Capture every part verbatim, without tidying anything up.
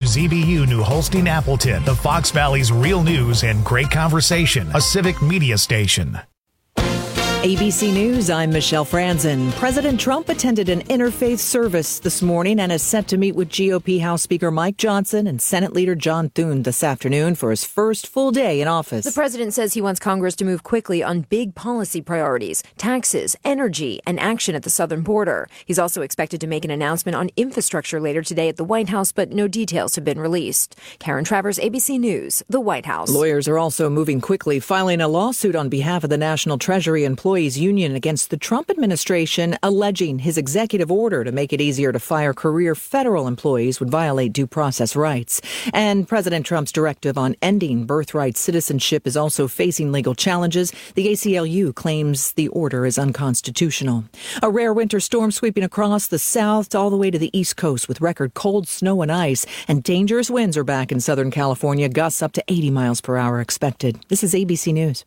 Z B U New Holstein Appleton, the Fox Valley's real news and great conversation, a civic media station. A B C News, I'm Michelle Franzen. President Trump attended an interfaith service this morning and is set to meet with G O P House Speaker Mike Johnson and Senate Leader John Thune this afternoon for his first full day in office. The president says he wants Congress to move quickly on big policy priorities, taxes, energy, and action at the southern border. He's also expected to make an announcement on infrastructure later today at the White House, but no details have been released. Karen Travers, A B C News, the White House. Lawyers are also moving quickly, filing a lawsuit on behalf of the National Treasury Employees Union against the Trump administration, alleging his executive order to make it easier to fire career federal employees would violate due process rights. And President Trump's directive on ending birthright citizenship is also facing legal challenges. The A C L U claims the order is unconstitutional. A rare winter storm sweeping across the south all the way to the East Coast with record cold, snow, and ice. And dangerous winds are back in Southern California, gusts up to eighty miles per hour expected. This is A B C News.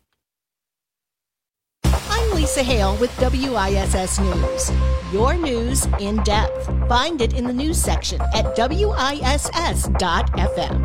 Lisa Hale with W I S S News. Your news in depth. Find it in the news section at W I S S dot F M.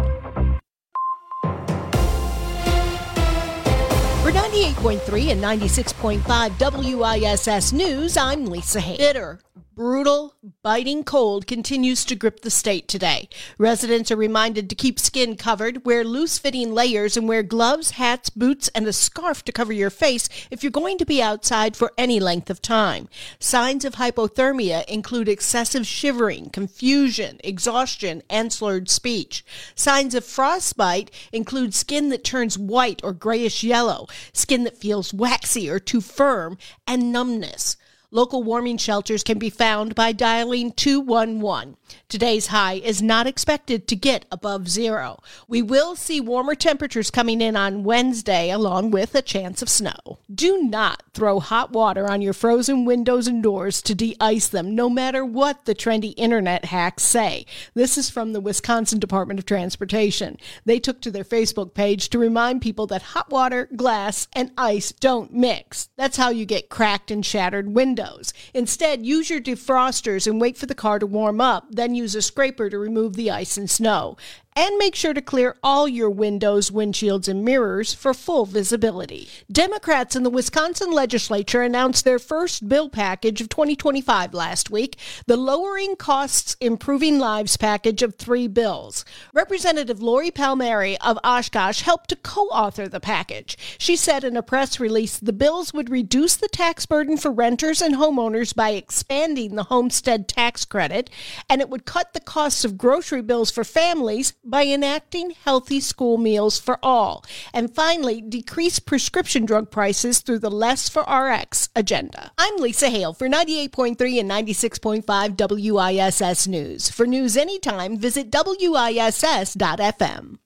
For ninety-eight point three and ninety-six point five W I S S News, I'm Lisa Hale. Bitter, brutal, biting cold continues to grip the state today. Residents are reminded to keep skin covered, wear loose-fitting layers, and wear gloves, hats, boots, and a scarf to cover your face if you're going to be outside for any length of time. Signs of hypothermia include excessive shivering, confusion, exhaustion, and slurred speech. Signs of frostbite include skin that turns white or grayish-yellow, skin that feels waxy or too firm, and numbness. Local warming shelters can be found by dialing two one one. Today's high is not expected to get above zero. We will see warmer temperatures coming in on Wednesday, along with a chance of snow. Do not throw hot water on your frozen windows and doors to de-ice them, no matter what the trendy internet hacks say. This is from the Wisconsin Department of Transportation. They took to their Facebook page to remind people that hot water, glass, and ice don't mix. That's how you get cracked and shattered windows. Instead, use your defrosters and wait for the car to warm up, then use a scraper to remove the ice and snow. And make sure to clear all your windows, windshields, and mirrors for full visibility. Democrats in the Wisconsin legislature announced their first bill package of twenty twenty-five last week, the Lowering Costs, Improving Lives package of three bills. Representative Lori Palmieri of Oshkosh helped to co-author the package. She said in a press release the bills would reduce the tax burden for renters and homeowners by expanding the homestead tax credit, and it would cut the costs of grocery bills for families by enacting healthy school meals for all. And finally, decrease prescription drug prices through the Less for R X agenda. I'm Lisa Hale for ninety-eight point three and ninety-six point five W I S S News. For news anytime, visit W I S S dot F M.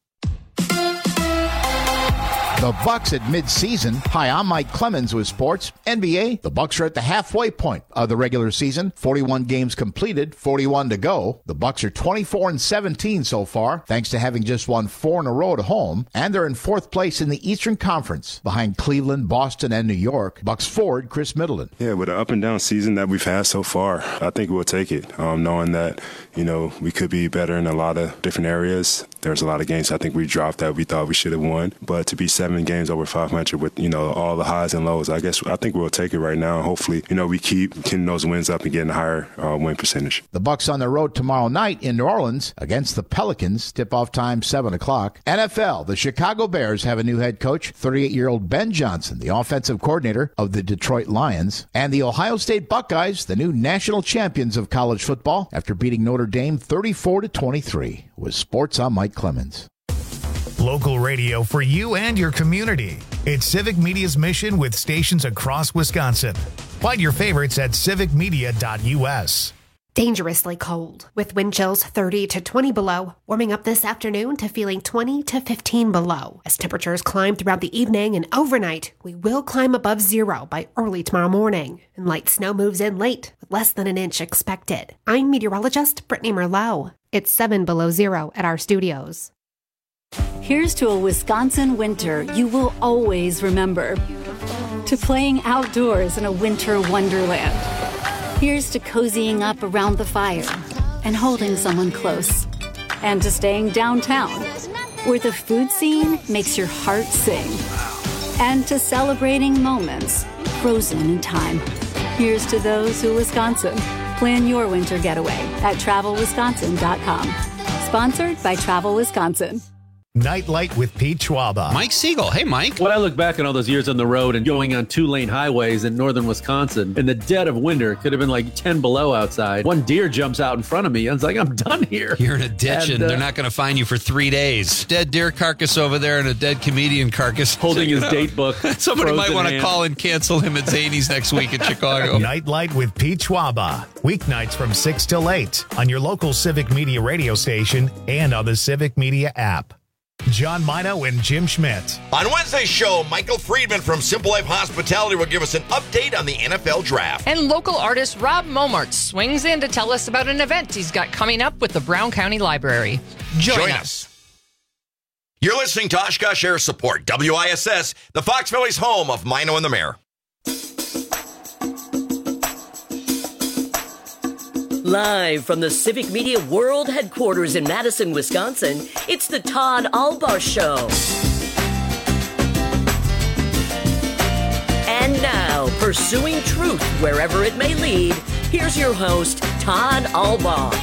The Bucks at midseason. Hi, I'm Mike Clemens with Sports. N B A, the Bucks are at the halfway point of the regular season. forty-one games completed, forty-one to go. The Bucks are twenty-four and seventeen so far, thanks to having just won four in a row at home. And they're in fourth place in the Eastern Conference, behind Cleveland, Boston, and New York. Bucks forward, Chris Middleton. Yeah, with the up and down season that we've had so far, I think we'll take it, um, knowing that, you know, we could be better in a lot of different areas. There's a lot of games I think we dropped that we thought we should have won. But to be seven games over five hundred with, you know, all the highs and lows, I guess I think we'll take it right now. Hopefully, you know, we keep getting those wins up and getting a higher uh, win percentage. The Bucks on the road tomorrow night in New Orleans against the Pelicans. Tip-off time, seven o'clock. N F L, the Chicago Bears have a new head coach, thirty-eight-year-old Ben Johnson, the offensive coordinator of the Detroit Lions. And the Ohio State Buckeyes, the new national champions of college football, after beating Notre Dame thirty-four to twenty-three. With Sports, I'm Mike Clemens. Local radio for you and your community. It's Civic Media's mission with stations across Wisconsin. Find your favorites at civic media dot U S. Dangerously cold, with wind chills thirty to twenty below, warming up this afternoon to feeling twenty to fifteen below. As temperatures climb throughout the evening and overnight, we will climb above zero by early tomorrow morning. And light snow moves in late, with less than an inch expected. I'm meteorologist Brittany Merlot. It's seven below zero at our studios. Here's to a Wisconsin winter you will always remember. To playing outdoors in a winter wonderland. Here's to cozying up around the fire and holding someone close. and to staying downtown, where the food scene makes your heart sing, and to celebrating moments frozen in time. Here's to those who Wisconsin. Plan your winter getaway at travel wisconsin dot com. Sponsored by Travel Wisconsin. Nightlight with Pete Schwaba. Mike Siegel. Hey, Mike. When I look back on all those years on the road and going on two-lane highways in northern Wisconsin, in the dead of winter, it could have been like ten below outside. One deer jumps out in front of me. I was like, I'm done here. You're in a ditch, and, and uh, they're not going to find you for three days. Dead deer carcass over there and a dead comedian carcass. Holding his date book. Somebody might want to call and cancel him at Zany's next week in Chicago. Nightlight with Pete Schwaba. Weeknights from six till eight on your local Civic Media radio station and on the Civic Media app. John Mino and Jim Schmidt. On Wednesday's show, Michael Friedman from Simple Life Hospitality will give us an update on the N F L Draft. And local artist Rob Momart swings in to tell us about an event he's got coming up with the Brown County Library. Join, Join us. us. You're listening to Oshkosh Air Support, W I S S, the Fox Valley's home of Mino and the Mayor. Live from the Civic Media World Headquarters in Madison, Wisconsin, it's the Todd Albaugh Show. And now, pursuing truth wherever it may lead, here's your host, Todd Albaugh.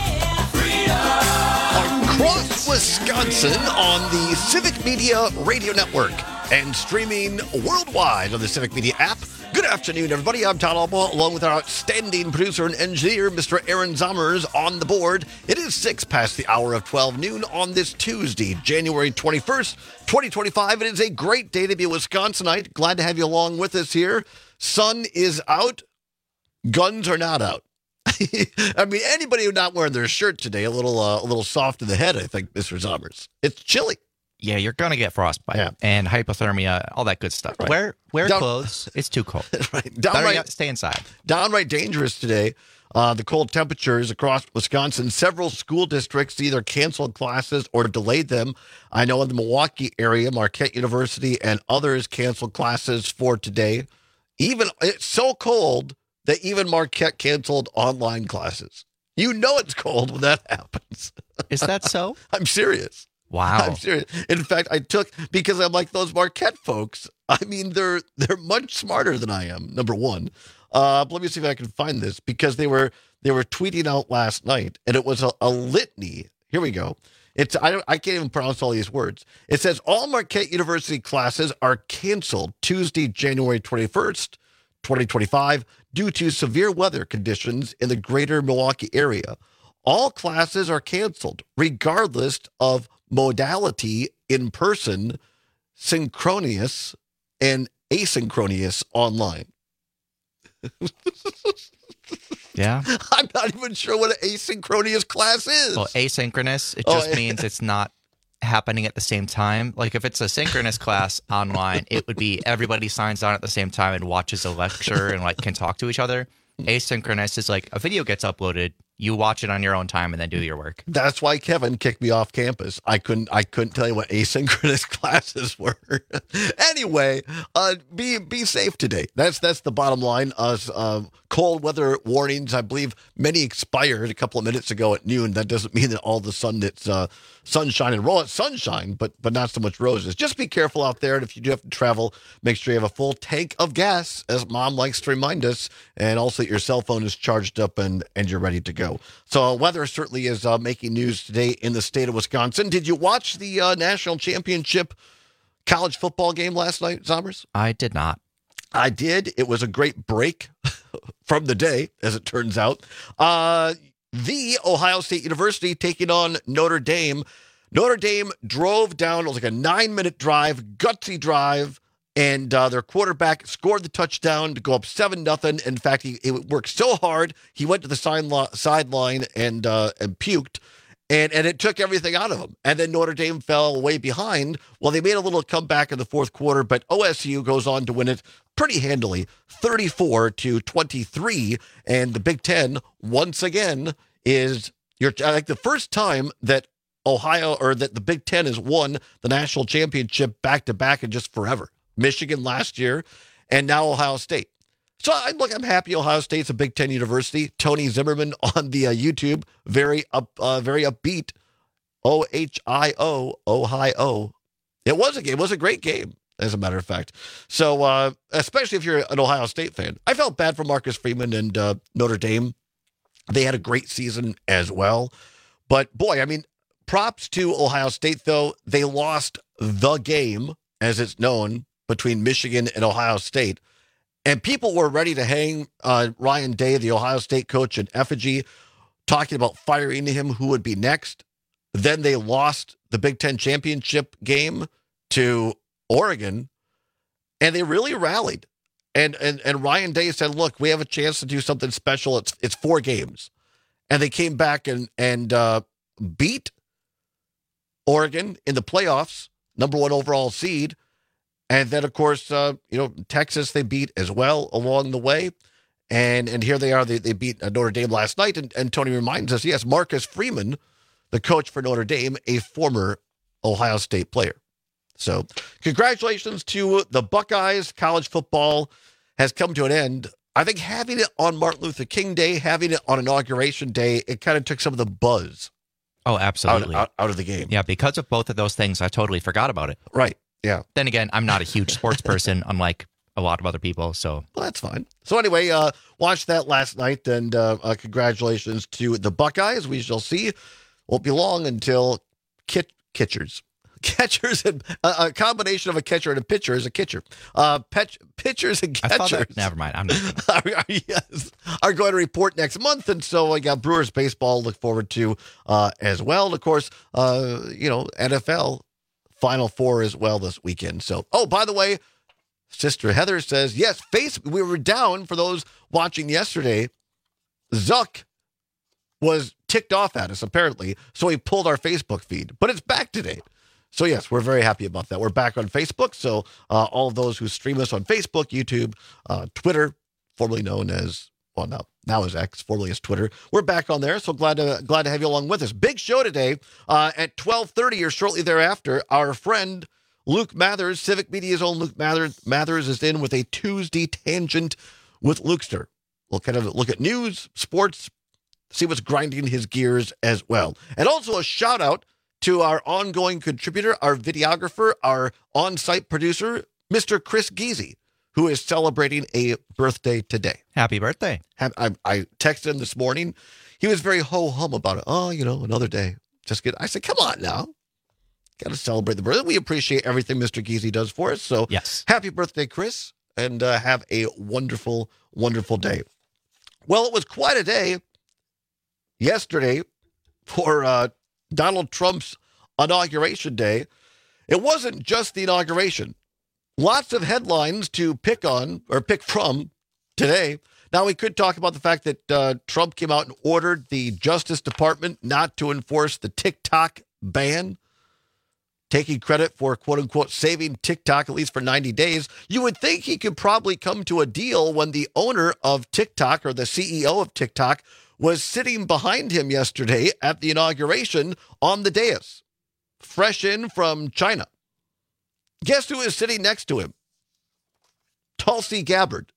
Across Wisconsin on the Civic Media Radio Network and streaming worldwide on the Civic Media app. Good afternoon, everybody. I'm Todd Albaugh, along with our outstanding producer and engineer, Mister Aaron Zommers, on the board. It is six past the hour of twelve noon on this Tuesday, January twenty-first, twenty twenty-five. It is a great day to be a Wisconsinite. Glad to have you along with us here. Sun is out. Guns are not out. I mean, anybody who's not wearing their shirt today, a little, uh, a little soft in the head, I think, Mister Zommers. It's chilly. Yeah, you're going to get frostbite yeah. and hypothermia, all that good stuff. Right. Wear wear Down, clothes. It's too cold. Right. Downright, stay inside. Downright dangerous today. Uh, the cold temperatures across Wisconsin. Several school districts either canceled classes or delayed them. I know in the Milwaukee area, Marquette University and others canceled classes for today. Even it's so cold that even Marquette canceled online classes. You know it's cold when that happens. Is that so? I'm serious. Wow. I'm serious. In fact, I took, because I'm like those Marquette folks, I mean, they're they're much smarter than I am, number one. Uh, let me see if I can find this, because they were they were tweeting out last night, and it was a, a litany. Here we go. It's I don't I can't even pronounce all these words. It says, all Marquette University classes are canceled Tuesday, January twenty-first, twenty twenty-five, due to severe weather conditions in the greater Milwaukee area. All classes are canceled, regardless of modality, in person, synchronous, and asynchronous online. Yeah. I'm not even sure what an asynchronous class is. Well, asynchronous, it Oh, just yeah. means it's not happening at the same time. Like if it's a synchronous class online, it would be everybody signs on at the same time and watches a lecture and like can talk to each other. Asynchronous is like a video gets uploaded, you watch it on your own time and then do your work. That's why Kevin kicked me off campus. I couldn't I couldn't tell you what asynchronous classes were. Anyway, uh, be be safe today. That's that's the bottom line. Uh, uh, cold weather warnings, I believe many expired a couple of minutes ago at noon. That doesn't mean that all of a sudden it's uh, sunshine and roll. It's sunshine, but but not so much roses. Just be careful out there. And if you do have to travel, make sure you have a full tank of gas, as Mom likes to remind us, and also that your cell phone is charged up and, and you're ready to go. So weather certainly is uh, making news today in the state of Wisconsin. Did you watch the uh, national championship college football game last night, Zommers? I did not. I did. It was a great break from the day, as it turns out. Uh, the Ohio State University taking on Notre Dame. Notre Dame drove down. It was like a nine-minute drive, gutsy drive, and uh, their quarterback scored the touchdown to go up seven nothing. In fact, he, he worked so hard, he went to the sideline sideline and uh, and puked, and, and it took everything out of him. And then Notre Dame fell way behind. Well, they made a little comeback in the fourth quarter, but O S U goes on to win it pretty handily, thirty-four to twenty-three. And the Big Ten, once again, is you're like the first time that Ohio or that the Big Ten has won the national championship back-to-back in just forever. Michigan last year, and now Ohio State. So, I look, I'm happy Ohio State's a Big Ten university. Tony Zimmerman on the uh, YouTube, very up, uh, very upbeat. O H I O, Ohio. It was a game. It was a great game, as a matter of fact. So, uh, especially if you're an Ohio State fan. I felt bad for Marcus Freeman and uh, Notre Dame. They had a great season as well. But, boy, I mean, props to Ohio State, though. They lost the game, as it's known, between Michigan and Ohio State. And people were ready to hang uh, Ryan Day, the Ohio State coach, in effigy, talking about firing him, who would be next. Then they lost the Big Ten championship game to Oregon, and they really rallied. And and and Ryan Day said, look, we have a chance to do something special. It's it's four games. And they came back and, and uh, beat Oregon in the playoffs, number one overall seed. And then, of course, uh, you know, Texas they beat as well along the way. And and here they are. They, they beat Notre Dame last night. And, and Tony reminds us, yes, Marcus Freeman, the coach for Notre Dame, a former Ohio State player. So congratulations to the Buckeyes. College football has come to an end. I think having it on Martin Luther King Day, having it on Inauguration Day, it kind of took some of the buzz Oh, absolutely. out, out, out of the game. Yeah, because of both of those things, I totally forgot about it. Right. Yeah. Then again, I'm not a huge sports person, unlike a lot of other people. So well, that's fine. So anyway, uh, watched that last night, and uh, uh, congratulations to the Buckeyes. We shall see. Won't be long until kit- catchers. Catchers and uh, a combination of a catcher and a pitcher is a catcher. Uh, pet- pitchers and catchers. I thought that, never mind. I'm not are, are, yes, are going to report next month, and so I got Brewers baseball to look forward to uh, as well. And of course, uh, you know, N F L Final Four as well this weekend. So, oh, by the way, Sister Heather says yes. Face we were down for those watching yesterday. Zuck was ticked off at us apparently, so he pulled our Facebook feed, but it's back today. So, yes, we're very happy about that. We're back on Facebook. So, uh, all of those who stream us on Facebook, YouTube, uh, Twitter, formerly known as, well, now, now is X, formerly as Twitter. We're back on there. So, glad to glad to have you along with us. Big show today uh, at twelve thirty or shortly thereafter. Our friend Luke Mathers, Civic Media's own Luke Mathers, Mathers is in with a Tuesday Tangent with Lukester. We'll kind of look at news, sports, see what's grinding his gears as well. And also a shout out to our ongoing contributor, our videographer, our on-site producer, Mister Chris Geezy, who is celebrating a birthday today. Happy birthday. I, I texted him this morning. He was very ho-hum about it. Oh, you know, another day. Just get. I said, come on now. Got to celebrate the birthday. We appreciate everything Mister Geezy does for us. So yes, happy birthday, Chris, and uh, have a wonderful, wonderful day. Well, it was quite a day yesterday for uh, Donald Trump's inauguration day. It wasn't just the inauguration. Lots of headlines to pick on or pick from today. Now, we could talk about the fact that uh, Trump came out and ordered the Justice Department not to enforce the TikTok ban, taking credit for, quote unquote, saving TikTok at least for ninety days. You would think he could probably come to a deal when the owner of TikTok, or the C E O of TikTok, was sitting behind him yesterday at the inauguration on the dais, fresh in from China. Guess who is sitting next to him? Tulsi Gabbard.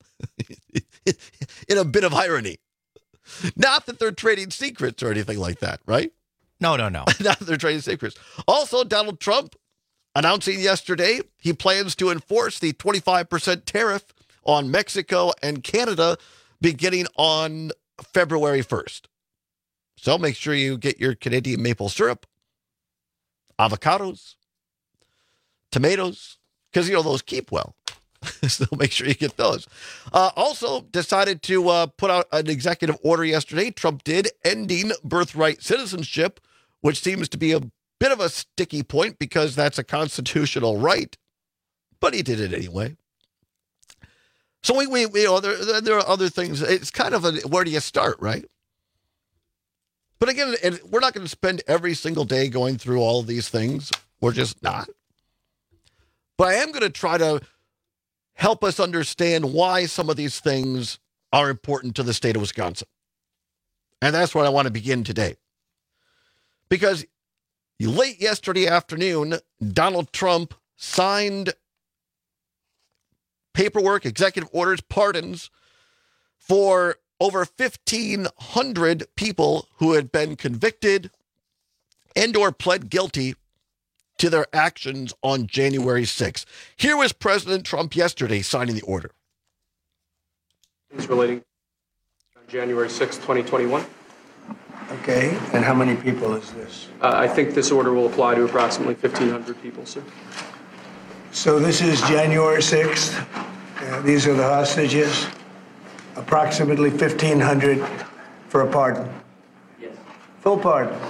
In a bit of irony. Not that they're trading secrets or anything like that, right? No, no, no. Not that they're trading secrets. Also, Donald Trump announcing yesterday he plans to enforce the twenty-five percent tariff on Mexico and Canada beginning on February first. So make sure you get your Canadian maple syrup, avocados, tomatoes, because, you know, those keep well. So make sure you get those. Uh, also decided to uh, put out an executive order yesterday. Trump did, ending birthright citizenship, which seems to be a bit of a sticky point because that's a constitutional right. But he did it anyway. So we, we, we you know, there, there are other things. It's kind of a, where do you start, right? But again, and we're not going to spend every single day going through all of these things. We're just not. But I am going to try to help us understand why some of these things are important to the state of Wisconsin. And that's where I want to begin today. Because late yesterday afternoon, Donald Trump signed paperwork, executive orders, pardons for over fifteen hundred people who had been convicted and or pled guilty to their actions on January sixth. Here was President Trump yesterday signing the order. It's relating on January sixth, twenty twenty-one. Okay, and how many people is this? Uh, I think this order will apply to approximately fifteen hundred people, sir. So this is January sixth. Uh, these are the hostages. Approximately fifteen hundred for a pardon. Yes. Full pardon.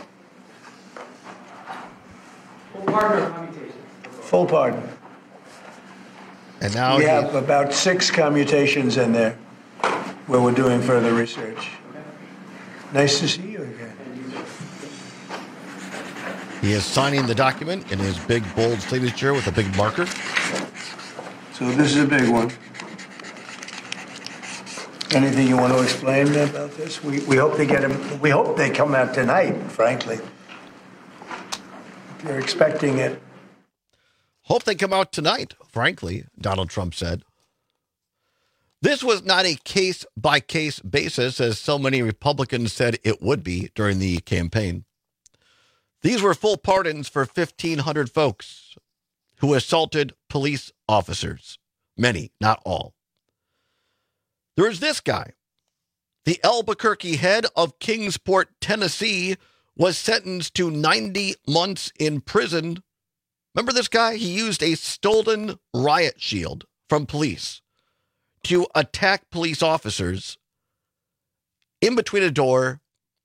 Full pardon or commutation? Full pardon. And now we he... have about six commutations in there where we're doing further research. Okay. Nice to see you again. He is signing the document in his big, bold signature with a big marker. So this is a big one. Anything you want to explain about this? We we hope they get them. We hope they come out tonight. Frankly, they're expecting it. Hope they come out tonight. Frankly, Donald Trump said. This was not a case-by-case basis, as so many Republicans said it would be during the campaign. These were full pardons for fifteen hundred folks who assaulted police officers. Many, not all. There's this guy. The Albuquerque head of Kingsport, Tennessee, was sentenced to ninety months in prison. Remember this guy? He used a stolen riot shield from police to attack police officers in between a door.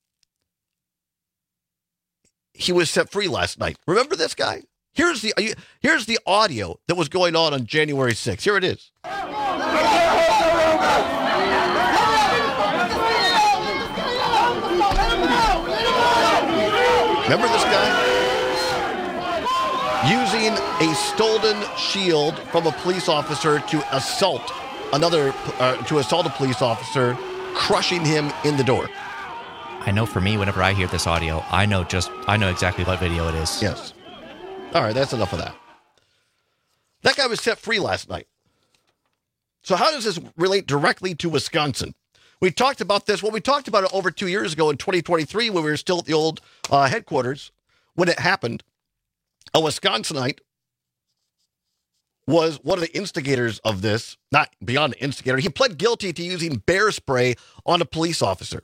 He was set free last night. Remember this guy? Here's the here's the audio that was going on on January sixth. Here it is. Remember this guy? Using a stolen shield from a police officer to assault another, uh, to assault a police officer, crushing him in the door. I know for me, whenever I hear this audio, I know just, I know exactly what video it is. Yes. All right, that's enough of that. That guy was set free last night. So how does this relate directly to Wisconsin? We talked about this. Well, we talked about it over two years ago in twenty twenty-three when we were still at the old uh, headquarters. When it happened, a Wisconsinite was one of the instigators of this, not beyond the instigator. He pled guilty to using bear spray on a police officer.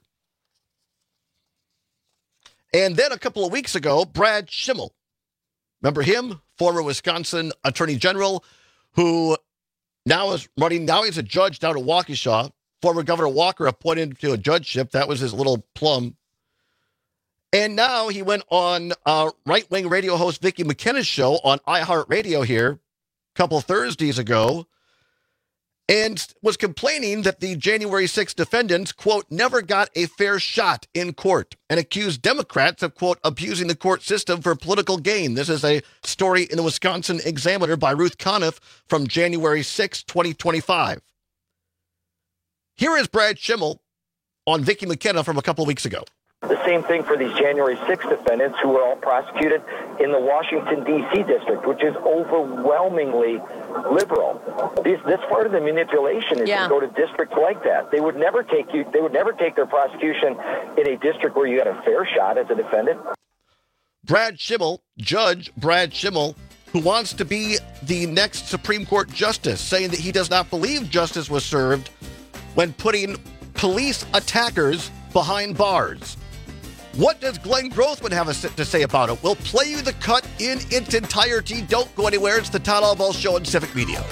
And then a couple of weeks ago, Brad Schimmel, remember him? Former Wisconsin Attorney General, who now is running, now he's a judge down at Waukesha. Former Governor Walker appointed him to a judgeship. That was his little plum. And now he went on uh, right-wing radio host Vicki McKenna's show on iHeartRadio here a couple Thursdays ago and was complaining that the January sixth defendants, quote, never got a fair shot in court and accused Democrats of, quote, abusing the court system for political gain. This is a story in the Wisconsin Examiner by Ruth Conniff from January sixth, twenty twenty-five. Here is Brad Schimmel on Vicki McKenna from a couple of weeks ago. The same thing for these January sixth defendants who were all prosecuted in the Washington, D C district, which is overwhelmingly liberal. This, this part of the manipulation is yeah. to go to districts like that. They would never take you. They would never take their prosecution in a district where you got a fair shot as a defendant. Brad Schimmel, Judge Brad Schimmel, who wants to be the next Supreme Court justice, saying that he does not believe justice was served when putting police attackers behind bars. What does Glenn Grothman have to say about it? We'll play you the cut in its entirety. Don't go anywhere. It's the Todd Albaugh Show on Civic Media.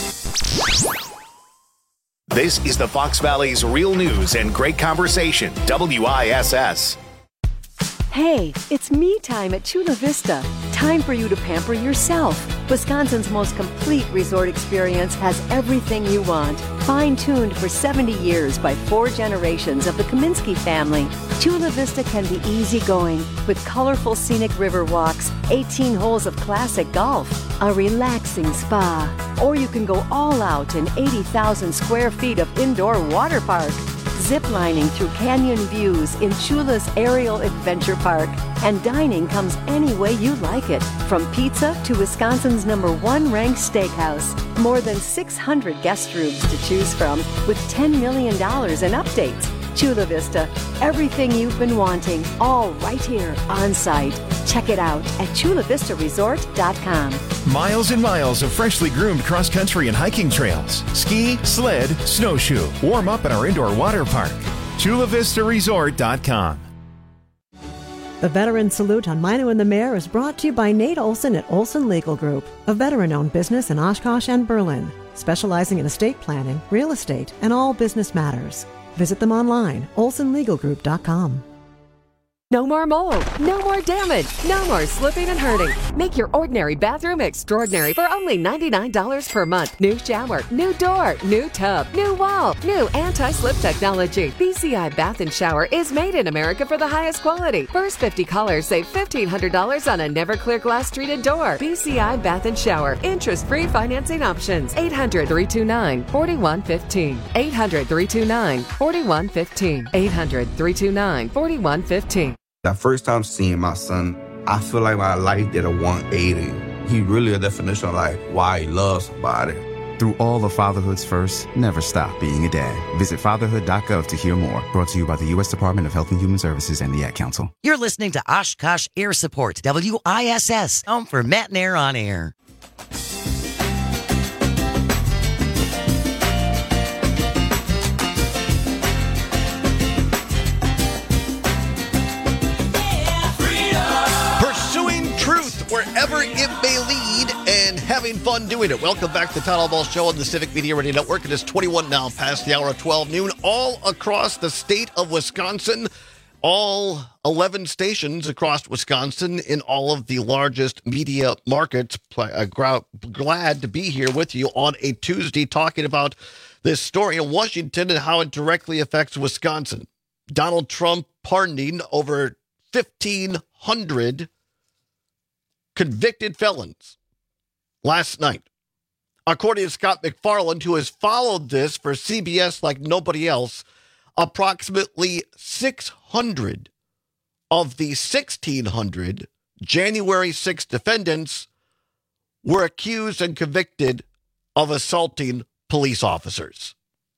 This is the Fox Valley's Real News and Great Conversation, W I S S. Hey, it's me time at Chula Vista. Time for you to pamper yourself. Wisconsin's most complete resort experience has everything you want. Fine-tuned for seventy years by four generations of the Kaminsky family, Chula Vista can be easygoing with colorful scenic river walks, eighteen holes of classic golf, a relaxing spa, or you can go all out in eighty thousand square feet of indoor water park. Ziplining through canyon views in Chula's Aerial Adventure Park. And dining comes any way you like it, from pizza to Wisconsin's number one ranked steakhouse. More than six hundred guest rooms to choose from with ten million dollars in updates. Chula Vista, everything you've been wanting, all right here on site. Check it out at chula vista resort dot com. Miles and miles of freshly groomed cross-country and hiking trails. Ski, sled, snowshoe. Warm up at our indoor water park. chula vista resort dot com. The Veteran Salute on Mino and the Mayor is brought to you by Nate Olson at Olson Legal Group, a veteran-owned business in Oshkosh and Berlin, specializing in estate planning, real estate, and all business matters. Visit them online, olson legal group dot com. No more mold, no more damage, no more slipping and hurting. Make your ordinary bathroom extraordinary for only ninety-nine dollars per month. New shower, new door, new tub, new wall, new anti-slip technology. B C I Bath and Shower is made in America for the highest quality. First fifty callers save fifteen hundred dollars on a never clear glass treated door. B C I Bath and Shower. Interest-free financing options. eight hundred, three two nine, four one one five. eight hundred, three two nine, four one one five. eight hundred, three two nine, four one one five. That first time seeing my son, I feel like my life did a one eighty. He really a definition of like why he loves somebody. Through all of fatherhood's first, never stop being a dad. Visit fatherhood dot gov to hear more. Brought to you by the U S Department of Health and Human Services and the Ad Council. You're listening to Oshkosh Air Support, W I S S, home for Matt and Air on Air. Wherever it may lead and having fun doing it. Welcome back to the Town Hall Ball Show on the Civic Media Radio Network. It is twenty-one now past the hour of twelve noon all across the state of Wisconsin. All eleven stations across Wisconsin in all of the largest media markets. Glad to be here with you on a Tuesday talking about this story in Washington and how it directly affects Wisconsin. Donald Trump pardoning over fifteen hundred convicted felons last night. According to Scott McFarland, who has followed this for C B S like nobody else, approximately six hundred of the sixteen hundred January sixth defendants were accused and convicted of assaulting police officers.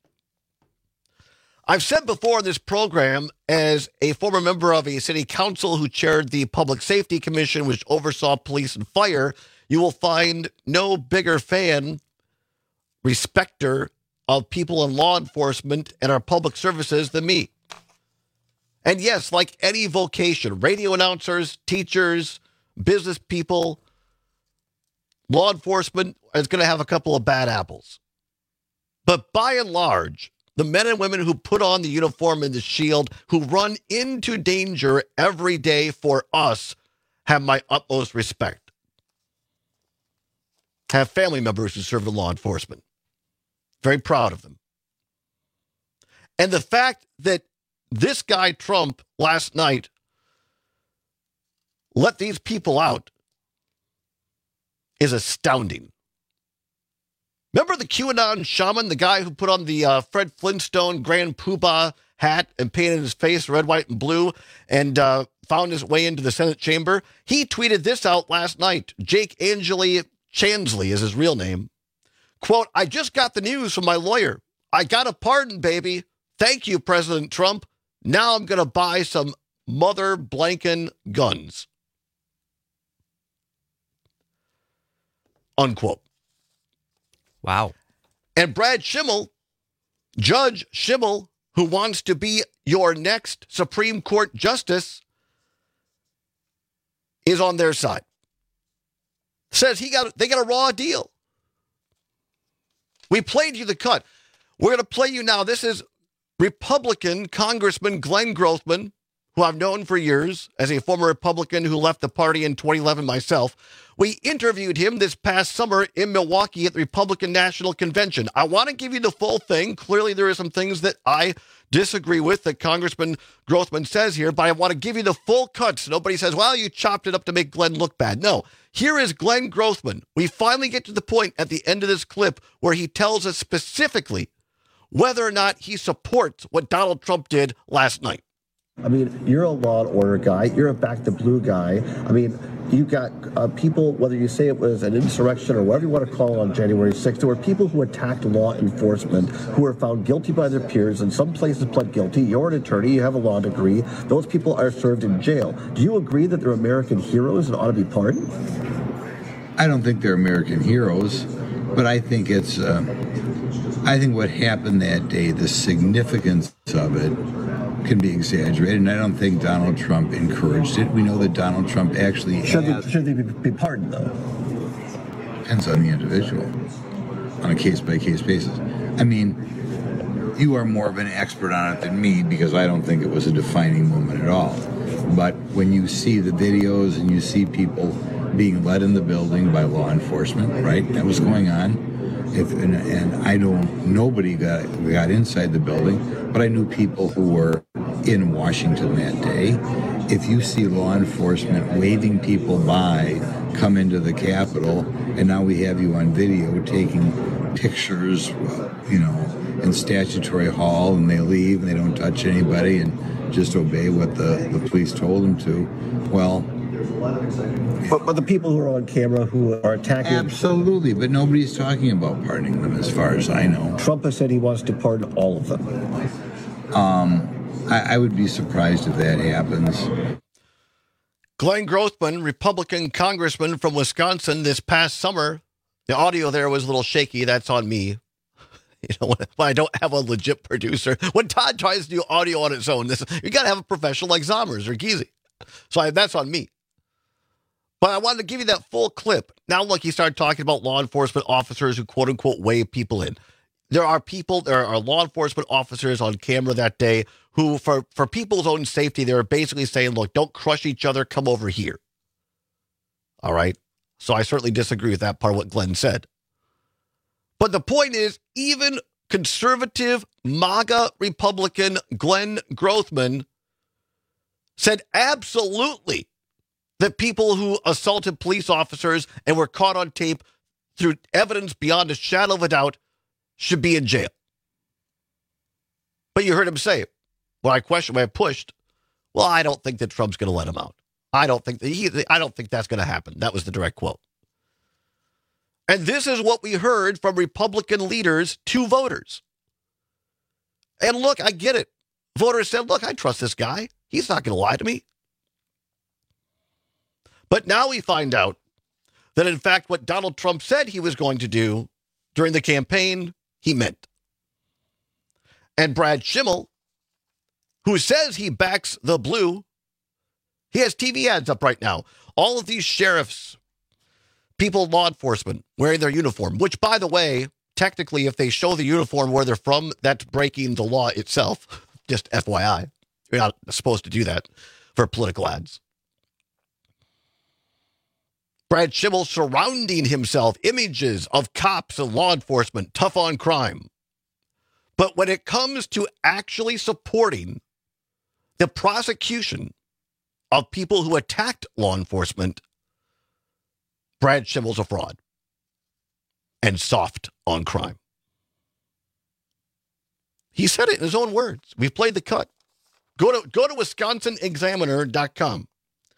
I've said before in this program, as a former member of a city council who chaired the Public Safety Commission, which oversaw police and fire, you will find no bigger fan, respecter of people in law enforcement and our public services than me. And yes, like any vocation, radio announcers, teachers, business people, law enforcement is going to have a couple of bad apples. But by and large, the men and women who put on the uniform and the shield, who run into danger every day for us, have my utmost respect. Have family members who serve in law enforcement. Very proud of them. And the fact that this guy Trump last night let these people out is astounding. Remember the QAnon shaman, the guy who put on the uh, Fred Flintstone Grand Poobah hat and painted his face red, white, and blue and uh, found his way into the Senate chamber? He tweeted this out last night. Jake Angeli Chansley is his real name. Quote, I just got the news from my lawyer. I got a pardon, baby. Thank you, President Trump. Now I'm going to buy some mother blanking guns. Unquote. Wow. And Brad Schimmel, Judge Schimmel, who wants to be your next Supreme Court justice, is on their side. Says he got they got a raw deal. We played you the cut. We're going to play you now. This is Republican Congressman Glenn Grothman, who I've known for years as a former Republican who left the party in twenty eleven myself. We interviewed him this past summer in Milwaukee at the Republican National Convention. I want to give you the full thing. Clearly, there are some things that I disagree with that Congressman Grothman says here, but I want to give you the full cut so nobody says, well, you chopped it up to make Glenn look bad. No, here is Glenn Grothman. We finally get to the point at the end of this clip where he tells us specifically whether or not he supports what Donald Trump did last night. I mean, you're a law and order guy. You're a back to blue guy. I mean, you got uh, people, whether you say it was an insurrection or whatever you want to call it on January sixth, there were people who attacked law enforcement who were found guilty by their peers. In some places pled guilty. You're an attorney. You have a law degree. Those people are served in jail. Do you agree that they're American heroes and ought to be pardoned? I don't think they're American heroes, but I think it's, uh, I think what happened that day, the significance of it can be exaggerated, and I don't think Donald Trump encouraged it. We know that Donald Trump actually Should has, they, should they be, be pardoned, though? Depends on the individual, on a case-by-case basis. I mean, you are more of an expert on it than me because I don't think it was a defining moment at all. But when you see the videos and you see people being led in the building by law enforcement, right, that was going on. If, and, and I don't, nobody got, got inside the building, but I knew people who were in Washington that day. If you see law enforcement waving people by, come into the Capitol, and now we have you on video taking pictures, you know, in Statutory Hall, and they leave and they don't touch anybody and just obey what the, the police told them to, well, But, but the people who are on camera who are attacking... Absolutely, but nobody's talking about pardoning them as far as I know. Trump has said he wants to pardon all of them. Um, I, I would be surprised if that happens. Glenn Grothman, Republican congressman from Wisconsin this past summer. The audio there was a little shaky. That's on me. You know, when I don't have a legit producer. When Todd tries to do audio on its own, this, you got to have a professional like Zommers or Geezy. So I, that's on me. But I wanted to give you that full clip. Now, look, he started talking about law enforcement officers who, quote unquote, wave people in. There are people, there are law enforcement officers on camera that day who, for, for people's own safety, they were basically saying, look, don't crush each other, come over here. All right? So I certainly disagree with that part of what Glenn said. But the point is, even conservative MAGA Republican Glenn Grothman said absolutely that people who assaulted police officers and were caught on tape through evidence beyond a shadow of a doubt should be in jail. But you heard him say, when I questioned, when I pushed, well, I don't think that Trump's going to let him out. I don't think that he, I don't think that's going to happen. That was the direct quote. And this is what we heard from Republican leaders to voters. And look, I get it. Voters said, look, I trust this guy. He's not going to lie to me. But now we find out that, in fact, what Donald Trump said he was going to do during the campaign, he meant. And Brad Schimmel, who says he backs the blue, he has T V ads up right now. All of these sheriffs, people in law enforcement wearing their uniform, which, by the way, technically, if they show the uniform where they're from, that's breaking the law itself. Just F Y I. You're not supposed to do that for political ads. Brad Schimmel surrounding himself images of cops and law enforcement tough on crime. But when it comes to actually supporting the prosecution of people who attacked law enforcement, Brad Schimmel's a fraud and soft on crime. He said it in his own words. We've played the cut. Go to go to Wisconsin Examiner dot com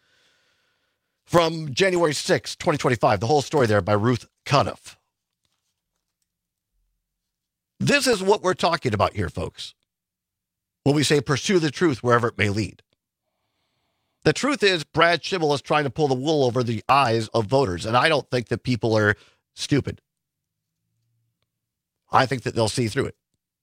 from January sixth, twenty twenty-five. The whole story there by Ruth Cunoff. This is what we're talking about here, folks, when we say pursue the truth wherever it may lead. The truth is Brad Schimmel is trying to pull the wool over the eyes of voters, and I don't think that people are stupid. I think that they'll see through it.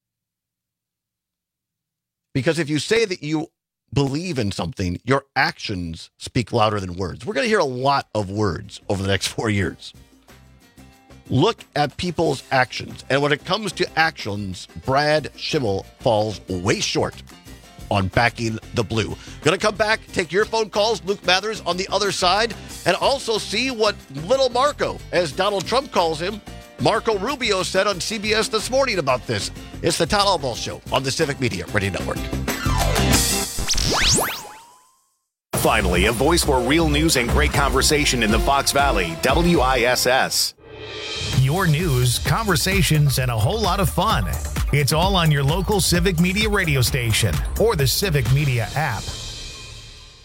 Because if you say that you believe in something, your actions speak louder than words. We're going to hear a lot of words over the next four years. Look at people's actions. And when it comes to actions, Brad Schimmel falls way short on backing the blue. Going to come back, take your phone calls, Luke Mathers on the other side, and also see what little Marco, as Donald Trump calls him, Marco Rubio said on C B S This Morning about this. It's the Todd Albaugh Show on the Civic Media Radio Network. Finally, a voice for real news and great conversation in the Fox Valley, W I S S. Your news, conversations, and a whole lot of fun. It's all on your local Civic Media radio station or the Civic Media app.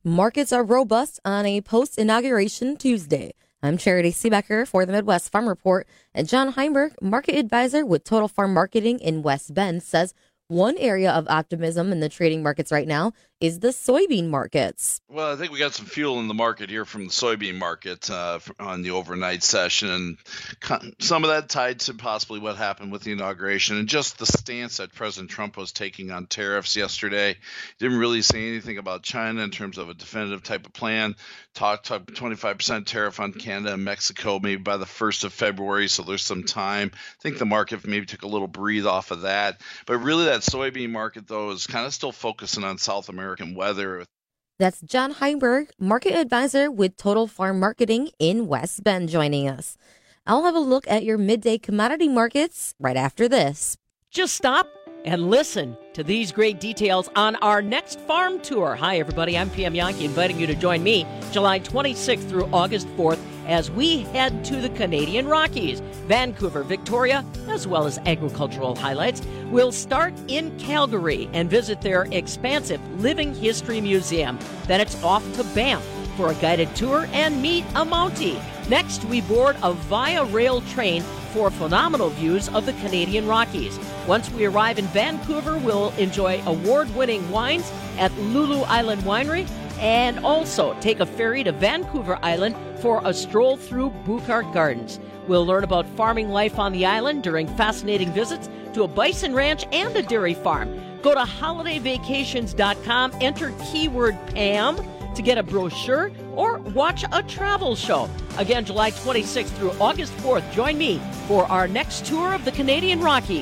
Markets are robust on a post-inauguration Tuesday. I'm Charity Seebecker for the Midwest Farm Report, and John Heinberg, market advisor with Total Farm Marketing in West Bend, says one area of optimism in the trading markets right now is the soybean markets. Well, I think we got some fuel in the market here from the soybean market uh, on the overnight session, and some of that tied to possibly what happened with the inauguration and just the stance that President Trump was taking on tariffs yesterday. Didn't really say anything about China in terms of a definitive type of plan. Talked twenty-five percent tariff on Canada and Mexico maybe by the first of February, so there's some time. I think the market maybe took a little breathe off of that. But really that soybean market, though, is kind of still focusing on South American weather. That's John Heinberg, market advisor with Total Farm Marketing in West Bend, joining us. I'll have a look at your midday commodity markets right after this. Just stop and listen to these great details on our next farm tour. Hi, everybody. I'm P M Yankee, inviting you to join me July twenty-sixth through August fourth as we head to the Canadian Rockies, Vancouver, Victoria, as well as agricultural highlights. We'll start in Calgary and visit their expansive Living History Museum. Then it's off to Banff for a guided tour and meet a Mountie. Next, we board a Via Rail train for phenomenal views of the Canadian Rockies. Once we arrive in Vancouver, we'll enjoy award-winning wines at Lulu Island Winery and also take a ferry to Vancouver Island for a stroll through Buchart Gardens. We'll learn about farming life on the island during fascinating visits to a bison ranch and a dairy farm. Go to holiday vacations dot com, enter keyword Pam to get a brochure or watch a travel show. Again, July twenty-sixth through August fourth, join me for our next tour of the Canadian Rockies.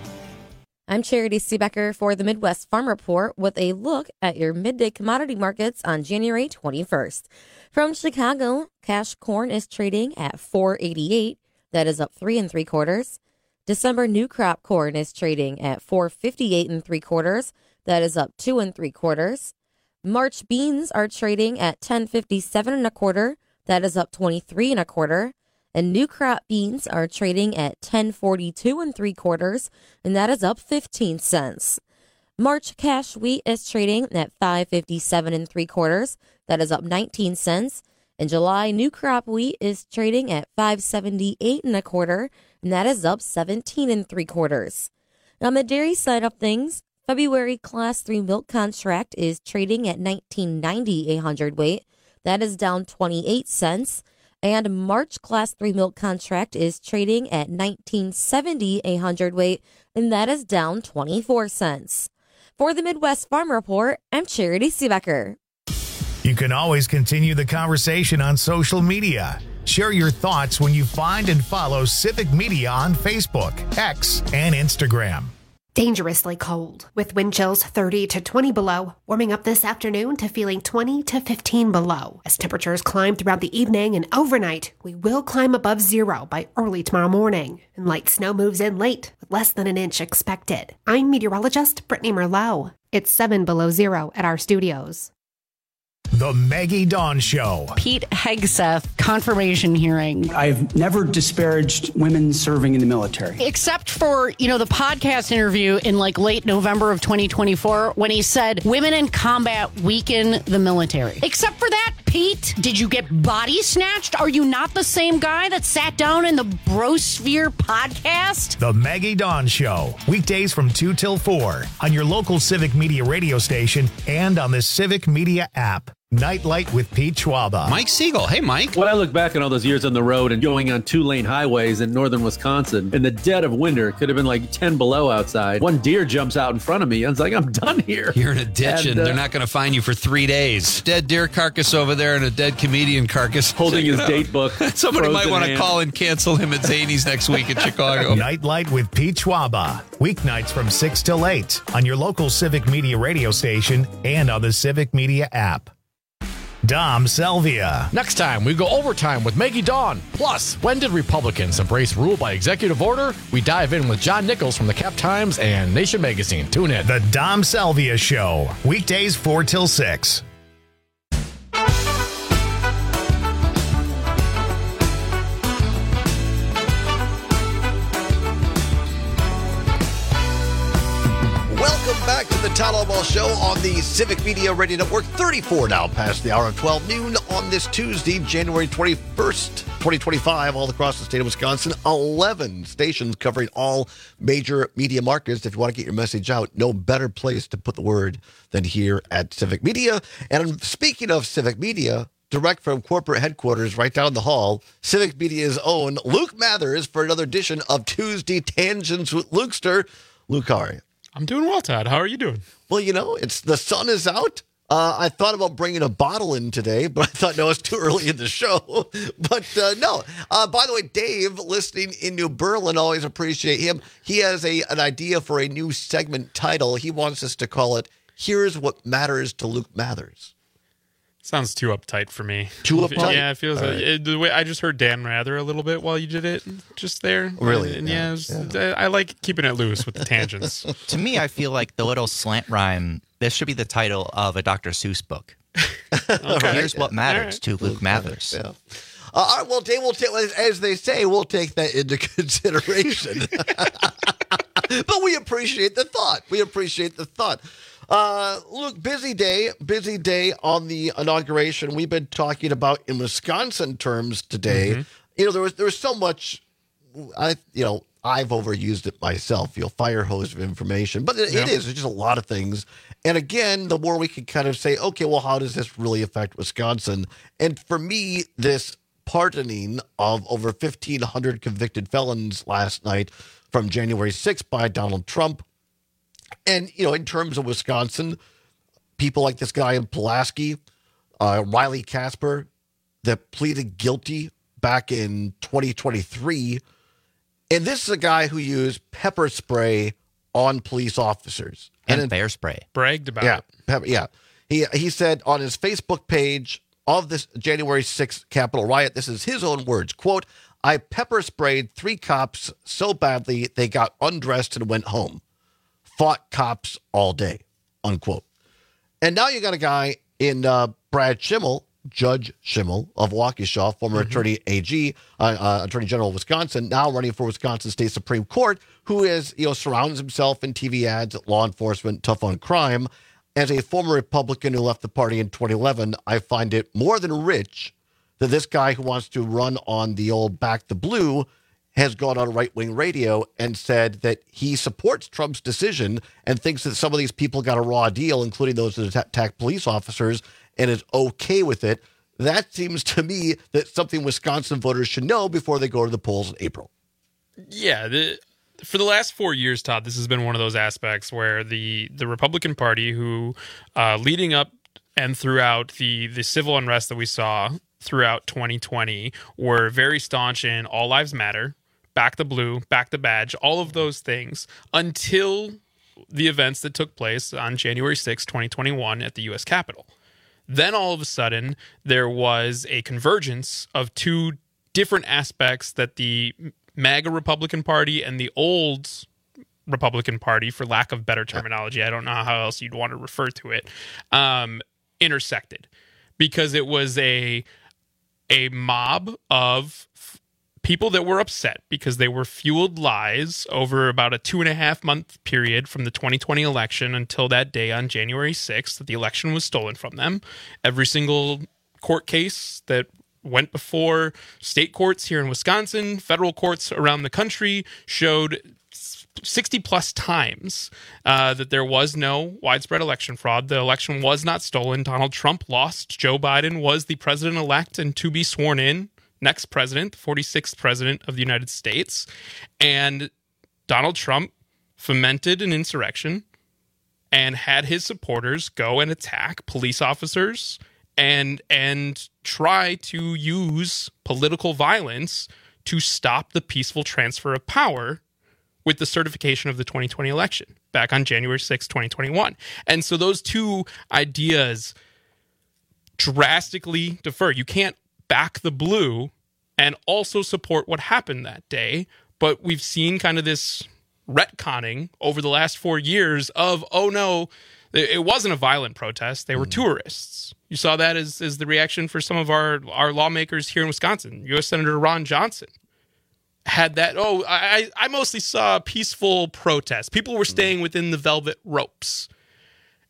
I'm Charity Seebecker for the Midwest Farm Report with a look at your midday commodity markets on January twenty-first. From Chicago, cash corn is trading at four eighty-eight. That is up three and three quarters. December new crop corn is trading at four fifty-eight and three quarters. That is up two and three quarters. March beans are trading at ten fifty-seven and a quarter. That is up twenty-three and a quarter. And new crop beans are trading at ten forty-two and three quarters, and that is up fifteen cents. March cash wheat is trading at five fifty-seven and three quarters. That is up nineteen cents. And July new crop wheat is trading at five seventy-eight and a quarter, and that is up seventeen and three quarters. On the dairy side of things, February class three milk contract is trading at nineteen ninety a hundredweight. That is down twenty-eight cents. And March class three milk contract is trading at nineteen seventy a hundredweight, and that is down twenty-four cents. For the Midwest Farm Report, I'm Charity Seebecker. You can always continue the conversation on social media. Share your thoughts when you find and follow Civic Media on Facebook, X, and Instagram. Dangerously cold, with wind chills thirty to twenty below, warming up this afternoon to feeling twenty to fifteen below. As temperatures climb throughout the evening and overnight, we will climb above zero by early tomorrow morning, and light snow moves in late, with less than an inch expected. I'm meteorologist Brittany Merlot. It's seven below zero at our studios. The Maggie Dawn Show. Pete Hegseth confirmation hearing. I've never disparaged women serving in the military. Except for, you know, the podcast interview in like late November of twenty twenty-four when he said women in combat weaken the military. Except for that, Pete, did you get body snatched? Are you not the same guy that sat down in the Brosphere podcast? The Maggie Dawn Show. Weekdays from two till four on your local Civic Media radio station and on the Civic Media app. Nightlight with Pete Schwaba. Mike Siegel. Hey, Mike. When I look back on all those years on the road and going on two-lane highways in northern Wisconsin, in the dead of winter, could have been like ten below outside. One deer jumps out in front of me. I was like, I'm done here. You're in a ditch, and, and uh, they're not going to find you for three days. Dead deer carcass over there and a dead comedian carcass. Holding his date book. Somebody might want to call and cancel him at Zany's next week in Chicago. Nightlight with Pete Schwaba. Weeknights from six till eight on your local Civic Media radio station and on the Civic Media app. Dom Selvia. Next time, we go overtime with Maggie Dawn. Plus, when did Republicans embrace rule by executive order? We dive in with John Nichols from the Cap Times and Nation Magazine. Tune in. The Dom Selvia Show. Weekdays four till six. Welcome back to the the Todd Alwell Show on the Civic Media Radio Network. thirty-four now past the hour of twelve noon on this Tuesday, January twenty-first, twenty twenty-five, all across the state of Wisconsin. eleven stations covering all major media markets. If you want to get your message out, no better place to put the word than here at Civic Media. And speaking of Civic Media, direct from corporate headquarters right down the hall, Civic Media's own Luke Mathers for another edition of Tuesday Tangents with Lukester. Luke, how are you? I'm doing well, Todd. How are you doing? Well, you know, it's the sun is out. Uh, I thought about bringing a bottle in today, but I thought, no, it's too early in the show. But uh, no. Uh, by the way, Dave, listening in New Berlin, always appreciate him. He has a an idea for a new segment title. He wants us to call it, Here's What Matters to Luke Mathers. Sounds too uptight for me. Too uptight? Yeah, it feels All like right. it, the way I just heard Dan Rather a little bit while you did it, just there. Really? And, Yeah, yeah, it was- I I like keeping it loose with the tangents. To me, I feel like the little slant rhyme, this should be the title of a Doctor Seuss book. Okay. Here's what matters All right. to Luke Mathers. Yeah. Uh, all right, well, Dave, we'll take, as they say, we'll take that into consideration. But we appreciate the thought. We appreciate the thought. Uh, Luke, busy day, busy day on the inauguration. We've been talking about in Wisconsin terms today. Mm-hmm. You know, there was there was so much. I you know I've overused it myself. You know, fire hose of information, but it, Yeah. it is. There's just a lot of things. And again, the more we can kind of say, okay, well, how does this really affect Wisconsin? And for me, this pardoning of over fifteen hundred convicted felons last night from January sixth by Donald Trump. And, you know, in terms of Wisconsin, people like this guy in Pulaski, uh, Riley Casper, that pleaded guilty back in twenty twenty-three. And this is a guy who used pepper spray on police officers. And, in- bear spray. Bragged about yeah, it. pepper, yeah. He, he said on his Facebook page of this January sixth Capitol riot, this is his own words, quote, I pepper sprayed three cops so badly they got undressed and went home. Fought cops all day, unquote. And now you got a guy in uh, Brad Schimmel, Judge Schimmel of Waukesha, former Mm-hmm. attorney A G, uh, uh, Attorney General of Wisconsin, now running for Wisconsin State Supreme Court, who is, you know, surrounds himself in T V ads, law enforcement, tough on crime. As a former Republican who left the party in twenty eleven, I find it more than rich that this guy who wants to run on the old back the blue has gone on right-wing radio and said that he supports Trump's decision and thinks that some of these people got a raw deal, including those that atta- attacked police officers, and is okay with it. That seems to me that something Wisconsin voters should know before they go to the polls in April. Yeah, the, for the last four years, Todd, this has been one of those aspects where the the Republican Party, who uh, leading up and throughout the the civil unrest that we saw throughout twenty twenty, were very staunch in all lives matter, back the blue, back the badge, all of those things, until the events that took place on January sixth, twenty twenty-one at the U S Capitol. Then all of a sudden, there was a convergence of two different aspects that the MAGA Republican Party and the old Republican Party, for lack of better terminology, I don't know how else you'd want to refer to it, um, intersected. Because it was a a mob of f- people that were upset because they were fueled lies over about a two and a half month period from the twenty twenty election until that day on January sixth that the election was stolen from them. Every single court case that went before state courts here in Wisconsin, federal courts around the country, showed sixty plus times uh, that there was no widespread election fraud. The election was not stolen. Donald Trump lost. Joe Biden was the president-elect and to be sworn in next president, the forty-sixth president of the United States. And Donald Trump fomented an insurrection and had his supporters go and attack police officers and and try to use political violence to stop the peaceful transfer of power with the certification of the twenty twenty election back on January sixth, twenty twenty-one. And so those two ideas drastically differ. You can't back the blue and also support what happened that day. But we've seen kind of this retconning over the last four years of, oh no, it wasn't a violent protest. They were tourists. You saw that as, as the reaction for some of our, our lawmakers here in Wisconsin. U S Senator Ron Johnson had that. Oh, I, I mostly saw a peaceful protest. People were staying within the velvet ropes.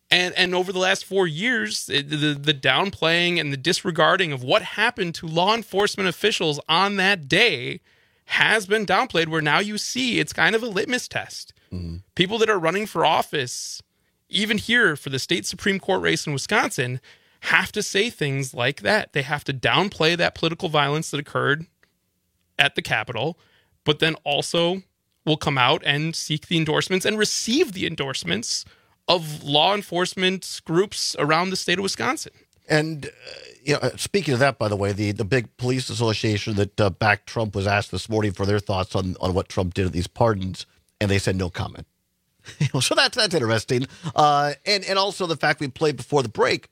And and over the last four years, the, the the downplaying and the disregarding of what happened to law enforcement officials on that day has been downplayed, where now you see it's kind of a litmus test. Mm-hmm. People that are running for office, even here for the state Supreme Court race in Wisconsin, have to say things like that. They have to downplay that political violence that occurred at the Capitol, but then also will come out and seek the endorsements and receive the endorsements of law enforcement groups around the state of Wisconsin. And, uh, you know, speaking of that, by the way, the, the big police association that uh, backed Trump was asked this morning for their thoughts on, on what Trump did at these pardons, and they said no comment. You know, so that's that's interesting. Uh, and, and also the fact we played before the break,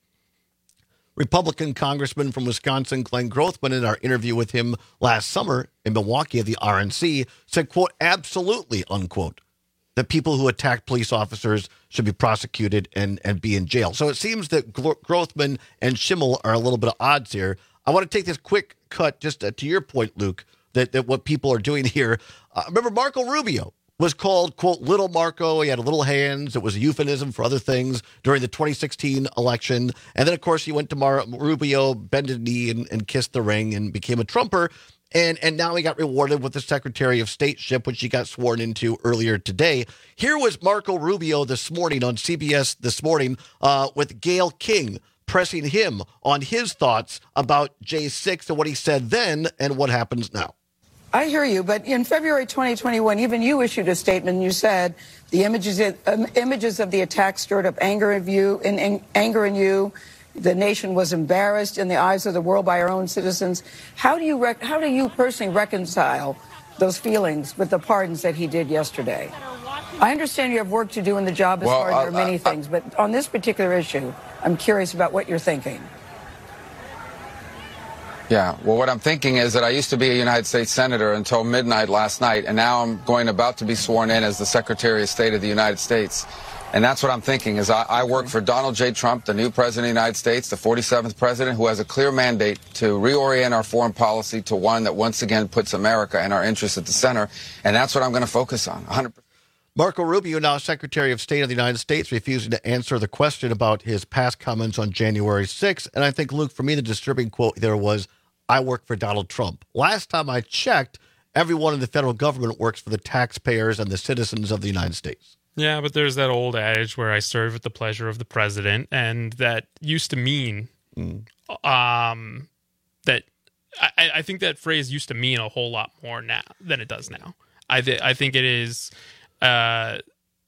Republican Congressman from Wisconsin, Glenn Grothman, in our interview with him last summer in Milwaukee at the R N C, said, quote, absolutely, unquote, that people who attack police officers should be prosecuted and, and be in jail. So it seems that Grothman and Schimmel are a little bit of odds here. I want to take this quick cut just uh, to your point, Luke, that, that what people are doing here. Uh, remember, Marco Rubio was called, quote, Little Marco. He had little hands. It was a euphemism for other things during the twenty sixteen election. And then, of course, he went to Mar- Rubio, bended knee, and, and kissed the ring and became a Trumper. And and now he got rewarded with the Secretary of Stateship, which he got sworn into earlier today. Here was Marco Rubio this morning on C B S This Morning uh, with Gayle King, pressing him on his thoughts about J six and what he said then and what happens now. I hear you, but in February twenty twenty-one, even you issued a statement and you said the images um, images of the attack stirred up anger in you, in, in, anger in you. The nation was embarrassed in the eyes of the world by our own citizens. How do you rec- how do you personally reconcile those feelings with the pardons that he did yesterday? I understand you have work to do in the job as well, far as there are many uh, things, but on this particular issue, I'm curious about what you're thinking. Yeah, well, what I'm thinking is that I used to be a United States Senator until midnight last night, and now I'm going about to be sworn in as the Secretary of State of the United States. And that's what I'm thinking is I, I work for Donald J. Trump, the new president of the United States, the forty-seventh president, who has a clear mandate to reorient our foreign policy to one that once again puts America and our interests at the center. And that's what I'm going to focus on, one hundred percent. Marco Rubio, now Secretary of State of the United States, refusing to answer the question about his past comments on January sixth. And I think, Luke, for me, the disturbing quote there was, I work for Donald Trump. Last time I checked, everyone in the federal government works for the taxpayers and the citizens of the United States. Yeah, but there's that old adage where I serve at the pleasure of the president, and that used to mean mm. um, that I, I think that phrase used to mean a whole lot more now than it does now. I th- I think it is uh,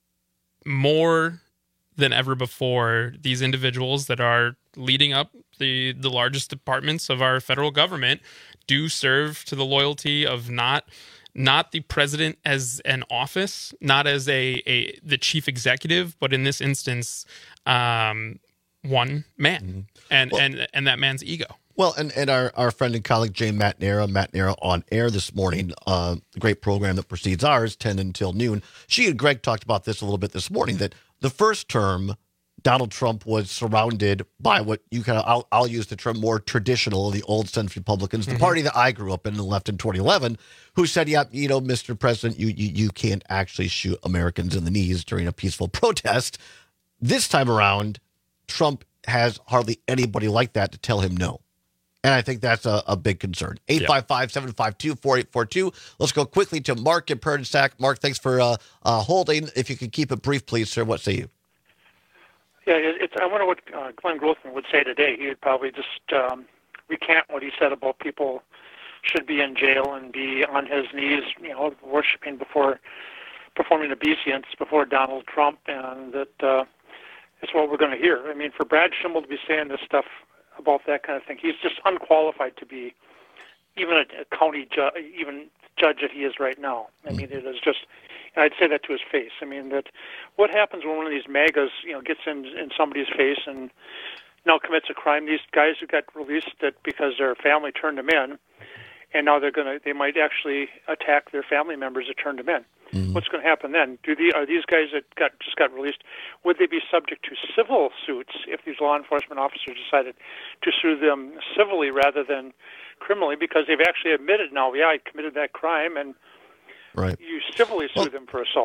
more than ever before. These individuals that are leading up the the largest departments of our federal government do serve to the loyalty of not. Not the president as an office, not as a, a the chief executive, but in this instance, um, one man, mm-hmm. and well, and and that man's ego. Well, and, and our, our friend and colleague Jane Matnera, Matnera on Air this morning, uh, the great program that precedes ours, ten until noon. She and Greg talked about this a little bit this morning. That the first term, Donald Trump was surrounded by what you kind of, I'll, I'll use the term more traditional, the old Senate Republicans, the mm-hmm. party that I grew up in and left in twenty eleven, who said, yeah, you know, Mister President, you, you, you can't actually shoot Americans in the knees during a peaceful protest. This time around, Trump has hardly anybody like that to tell him no. And I think that's a, a big concern. eight five five, seven five two, four eight four two. Let's go quickly to Mark in Perdensack. Mark, thanks for uh, uh, holding. If you could keep it brief, please, sir. What say you? Yeah, it's, I wonder what uh, Glenn Grothman would say today. He would probably just um, recant what he said about people should be in jail and be on his knees, you know, worshiping before performing obeisance before Donald Trump, and that uh, it's what we're going to hear. I mean, for Brad Schimmel to be saying this stuff about that kind of thing, he's just unqualified to be even a, a county ju- even judge that he is right now. I mean, it is just. And I'd say that to his face. I mean, that what happens when one of these MAGAs, you know, gets in in somebody's face and now commits a crime? These guys who got released that because their family turned them in, and now they're gonna, they might actually attack their family members that turned them in. Mm-hmm. What's going to happen then? Do the are these guys that got just got released? Would they be subject to civil suits if these law enforcement officers decided to sue them civilly rather than criminally? Because they've actually admitted now, yeah, I committed that crime, and right. you civilly sue well, them for assault.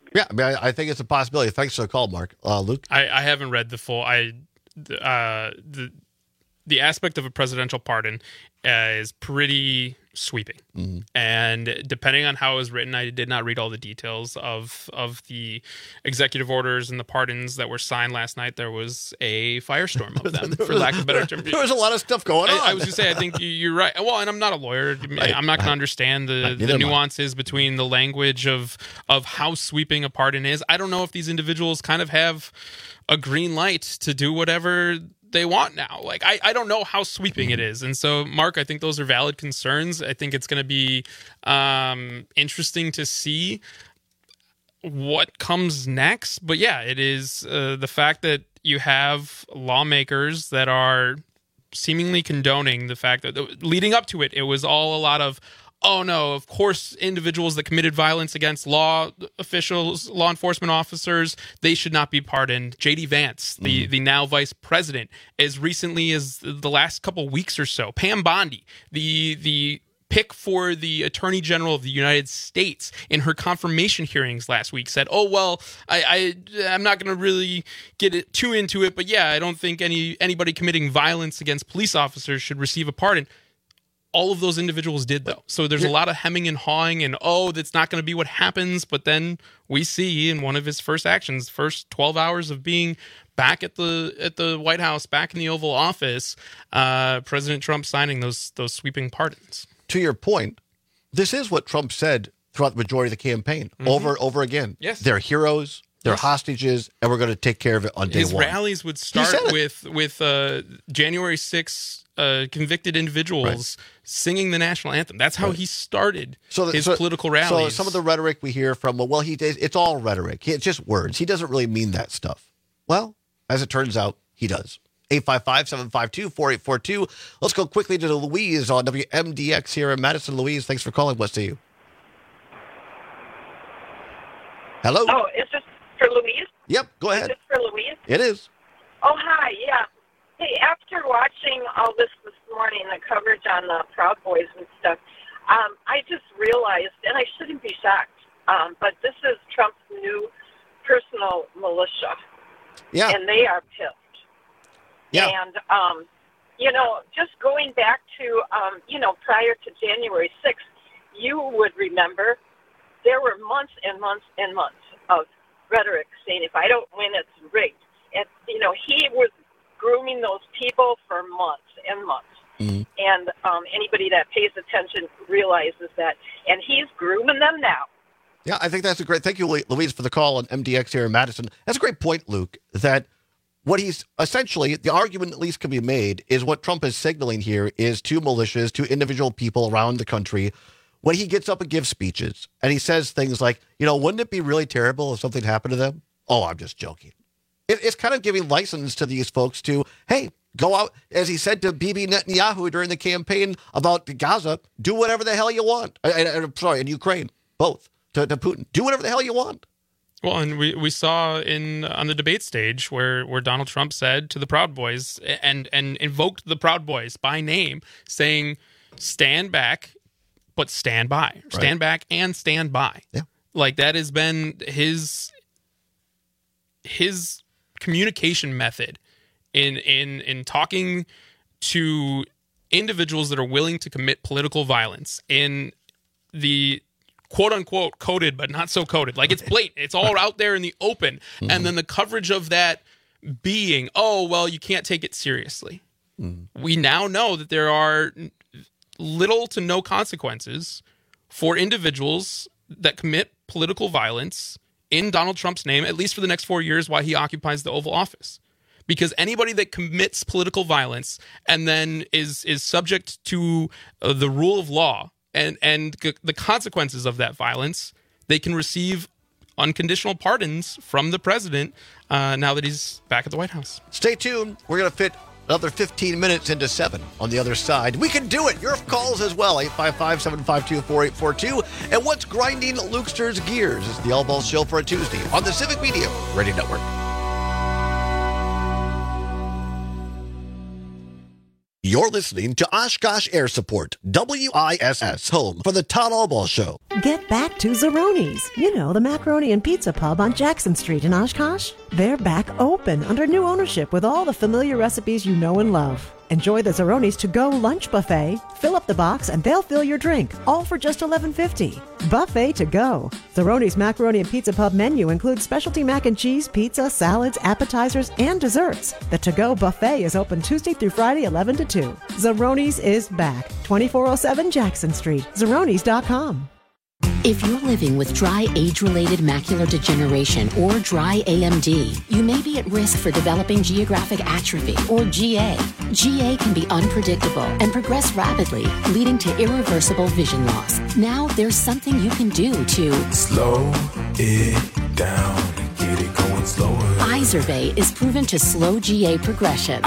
Yeah, I mean, I, I think it's a possibility. Thanks for the call, Mark. Uh, Luke? I, I haven't read the full. I uh, the the aspect of a presidential pardon uh, is pretty sweeping, mm-hmm. and depending on how it was written, I did not read all the details of of the executive orders and the pardons that were signed last night. There was a firestorm of them, for lack of a better term. There was a lot of stuff going on. I, I was going to say, I think you- you're right. Well, and I'm not a lawyer. Right. I'm not going to understand the, Neither the am I. nuances between the language of of how sweeping a pardon is. I don't know if these individuals kind of have a green light to do whatever they want now. Like, I, I don't know how sweeping it is. And so, Mark, I think those are valid concerns. I think it's going to be um, interesting to see what comes next. But yeah, it is uh, the fact that you have lawmakers that are seemingly condoning the fact that leading up to it, it was all a lot of, oh no, of course, individuals that committed violence against law officials, law enforcement officers, they should not be pardoned. J D Vance, the, Mm-hmm. the now vice president, as recently as the last couple weeks or so, Pam Bondi, the the pick for the Attorney General of the United States, in her confirmation hearings last week, said, oh, well, I, I, I'm not going to really get it too into it, but yeah, I don't think any anybody committing violence against police officers should receive a pardon. All of those individuals did, though. So there's a lot of hemming and hawing and, oh, that's not going to be what happens. But then we see in one of his first actions, first twelve hours of being back at the at the White House, back in the Oval Office, uh, President Trump signing those those sweeping pardons. To your point, this is what Trump said throughout the majority of the campaign, Mhm. over and over again. Yes. They're heroes, they're Yes. hostages, and we're going to take care of it on day His one. rallies would He start said it. with with uh, January sixth uh, convicted individuals singing the national anthem. That's how Right. he started So the- his so- political So rallies. some of the rhetoric we hear from, well, he it's all rhetoric. He- It's just words. He doesn't really mean that stuff. Well, as it turns out, he does. eight five five, seven five two, four eight four two. Let's go quickly to Louise on W M D X here in Madison. Louise, thanks for calling. What's to you? Hello? Oh, is this for Louise? Yep, go ahead. Is this for Louise? It is. Oh, hi, yeah. Hey, after watching all this this morning, the coverage on the Proud Boys and stuff, um, I just realized, and I shouldn't be shocked, um, but this is Trump's new personal militia. Yeah. And they are pissed. Yeah. And, um, you know, just going back to, um, you know, prior to January sixth, you would remember there were months and months and months of rhetoric saying, if I don't win, it's rigged. And, you know, he was grooming those people for months and months. Mm-hmm. And um, anybody that pays attention realizes that. And he's grooming them now. Yeah, I think that's a great. Thank you, Louise, for the call on M D X here in Madison. That's a great point, Luke, that what he's essentially, the argument at least can be made, is what Trump is signaling here is to militias, to individual people around the country, when he gets up and gives speeches and he says things like, you know, wouldn't it be really terrible if something happened to them? Oh, I'm just joking. It, it's kind of giving license to these folks to, hey, go out, as he said to Bibi Netanyahu during the campaign about Gaza, do whatever the hell you want. I, I, I'm sorry, in Ukraine, both, to, to Putin. Do whatever the hell you want. Well, and we, we saw in on the debate stage where, where Donald Trump said to the Proud Boys and, and invoked the Proud Boys by name, saying, stand back, but stand by. Stand back and stand by. Yeah. Like, that has been his his communication method in in in talking to individuals that are willing to commit political violence in the quote unquote coded, but not so coded. Like, it's blatant. It's all out there in the open. Mm-hmm. And then the coverage of that being, oh, well, you can't take it seriously. Mm-hmm. We now know that there are little to no consequences for individuals that commit political violence in Donald Trump's name, at least for the next four years while he occupies the Oval Office. Because anybody that commits political violence and then is is subject to uh, the rule of law and, and c- the consequences of that violence, they can receive unconditional pardons from the president uh, now that he's back at the White House. Stay tuned. We're going to fit another fifteen minutes into seven on the other side. We can do it. Your calls as well. eight five five, seven five two, four eight four two. And what's grinding Lukster's gears is the All Balls Show for a Tuesday on the Civic Media Radio Network. Your You're listening to Oshkosh Air Support, W I S S, home for the Todd Albaugh Show. Get back to Zeroni's. You know, the macaroni and pizza pub on Jackson Street in Oshkosh. They're back open under new ownership with all the familiar recipes you know and love. Enjoy the Zeroni's to-go lunch buffet. Fill up the box and they'll fill your drink, all for just eleven fifty. Buffet to go. Zeroni's Macaroni and Pizza Pub menu includes specialty mac and cheese, pizza, salads, appetizers, and desserts. The to-go buffet is open Tuesday through Friday, eleven to two. Zeroni's is back. twenty-four oh seven Jackson Street. Zeronis dot com. If you're living with dry age-related macular degeneration or dry A M D, you may be at risk for developing geographic atrophy or G A. G A can be unpredictable and progress rapidly, leading to irreversible vision loss. Now there's something you can do to slow it down, get it going slower. Izervay is proven to slow G A progression.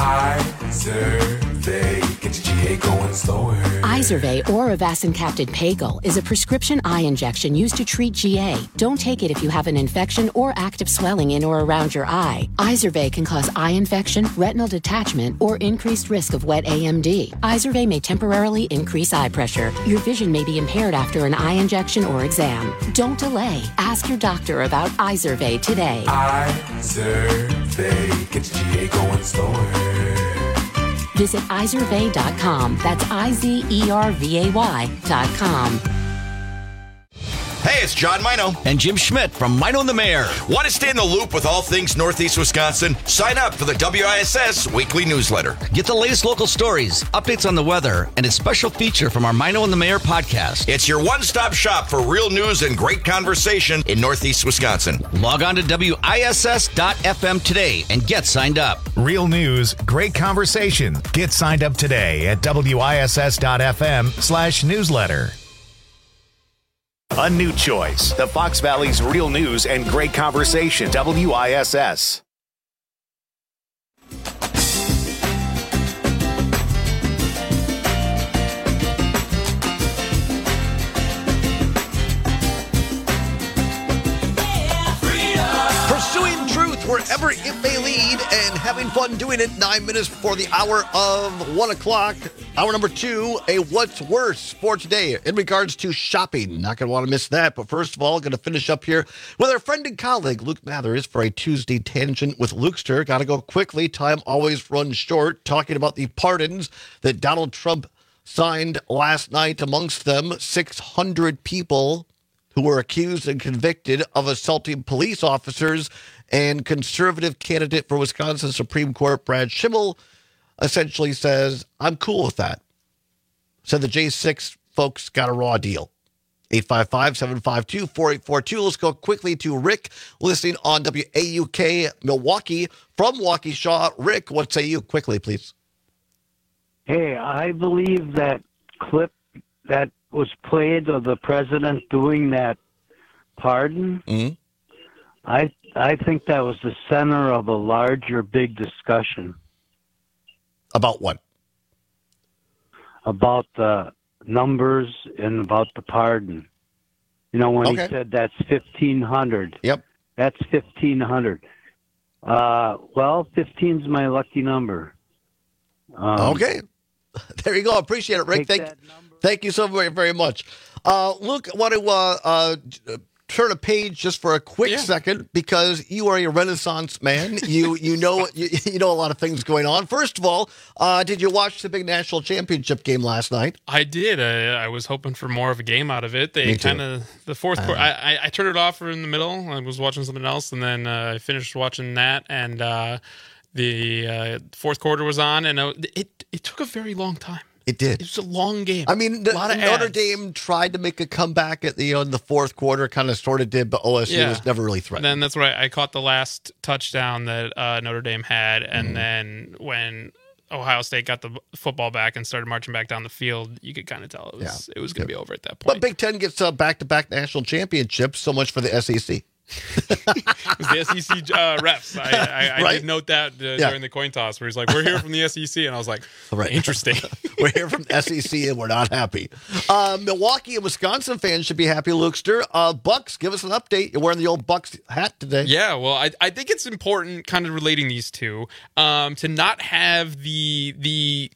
Izervay gets G A going slower. Izervay or avacincaptad pagel is a prescription eye injection used to treat G A. Don't take it if you have an infection or active swelling in or around your eye. Izervay can cause eye infection, retinal detachment, or increased risk of wet A M D. Izervay may temporarily increase eye pressure. Your vision may be impaired after an eye injection or exam. Don't delay. Ask your doctor about Izervay today. Izervay gets G A going slower. Visit Izervay dot com. That's I Z E R V A Y dot com. Hey, it's John Mino. And Jim Schmidt from Mino and the Mayor. Want to stay in the loop with all things Northeast Wisconsin? Sign up for the W I S S weekly newsletter. Get the latest local stories, updates on the weather, and a special feature from our Mino and the Mayor podcast. It's your one-stop shop for real news and great conversation in Northeast Wisconsin. Log on to W I S S dot F M today and get signed up. Real news, great conversation. Get signed up today at W I S S dot F M slash newsletter. A new choice. The Fox Valley's real news and great conversation. W I S S. Pursuing truth wherever it may lead and having fun doing it. Nine minutes before the hour of one o'clock. Hour number two, a what's worse for today in regards to shopping. Not going to want to miss that. But first of all, going to finish up here with our friend and colleague, Luke Mathers, for a Tuesday tangent with Lukester. Got to go quickly. Time always runs short. Talking about the pardons that Donald Trump signed last night. Amongst them, six hundred people who were accused and convicted of assaulting police officers. And conservative candidate for Wisconsin Supreme Court, Brad Schimmel, essentially says, I'm cool with that. Said the J six folks got a raw deal. eight five five, seven five two, four eight four two. Let's go quickly to Rick, listening on W A U K Milwaukee from Waukesha. Rick, what say you? Quickly, please. Hey, I believe that clip that was played of the president doing that pardon, mm-hmm. I I think that was the center of a larger, big discussion. About what? About the numbers and about the pardon. You know, when okay. he said that's fifteen hundred. Yep. That's fifteen hundred. Uh, well, fifteen's my lucky number. Um, okay. There you go. Appreciate it, Rick. Thank, thank you so very, very much. Uh, Luke, I want to uh, uh, turn a page just for a quick yeah. second, because you are a Renaissance man. You you know you, you know a lot of things going on. First of all, uh, did you watch the big national championship game last night? I did. I, I was hoping for more of a game out of it. They kind of the fourth uh, quarter. I, I, I turned it off in the middle. I was watching something else, and then uh, I finished watching that, and uh, the uh, fourth quarter was on, and it it took a very long time. It did. It was a long game. I mean, the, Notre ads. Dame tried to make a comeback at the you know, in the fourth quarter, kind of sort of did, but O S U yeah. was never really threatened. And then that's right. I caught the last touchdown that uh, Notre Dame had, and mm. then when Ohio State got the football back and started marching back down the field, you could kind of tell it was yeah. it was going to yeah. be over at that point. But Big Ten gets uh, back-to-back national championships. So much for the S E C. It was the S E C uh, refs. I, I, I right? did note that uh, yeah. during the coin toss, where he's like, "We're here from the S E C," and I was like, right. "Interesting." We're here from the S E C, and we're not happy. Uh, Milwaukee and Wisconsin fans should be happy. Lukester, uh, Bucks, give us an update. You're wearing the old Bucks hat today. Yeah, well, I, I think it's important, kind of relating these two, um, to not have the the.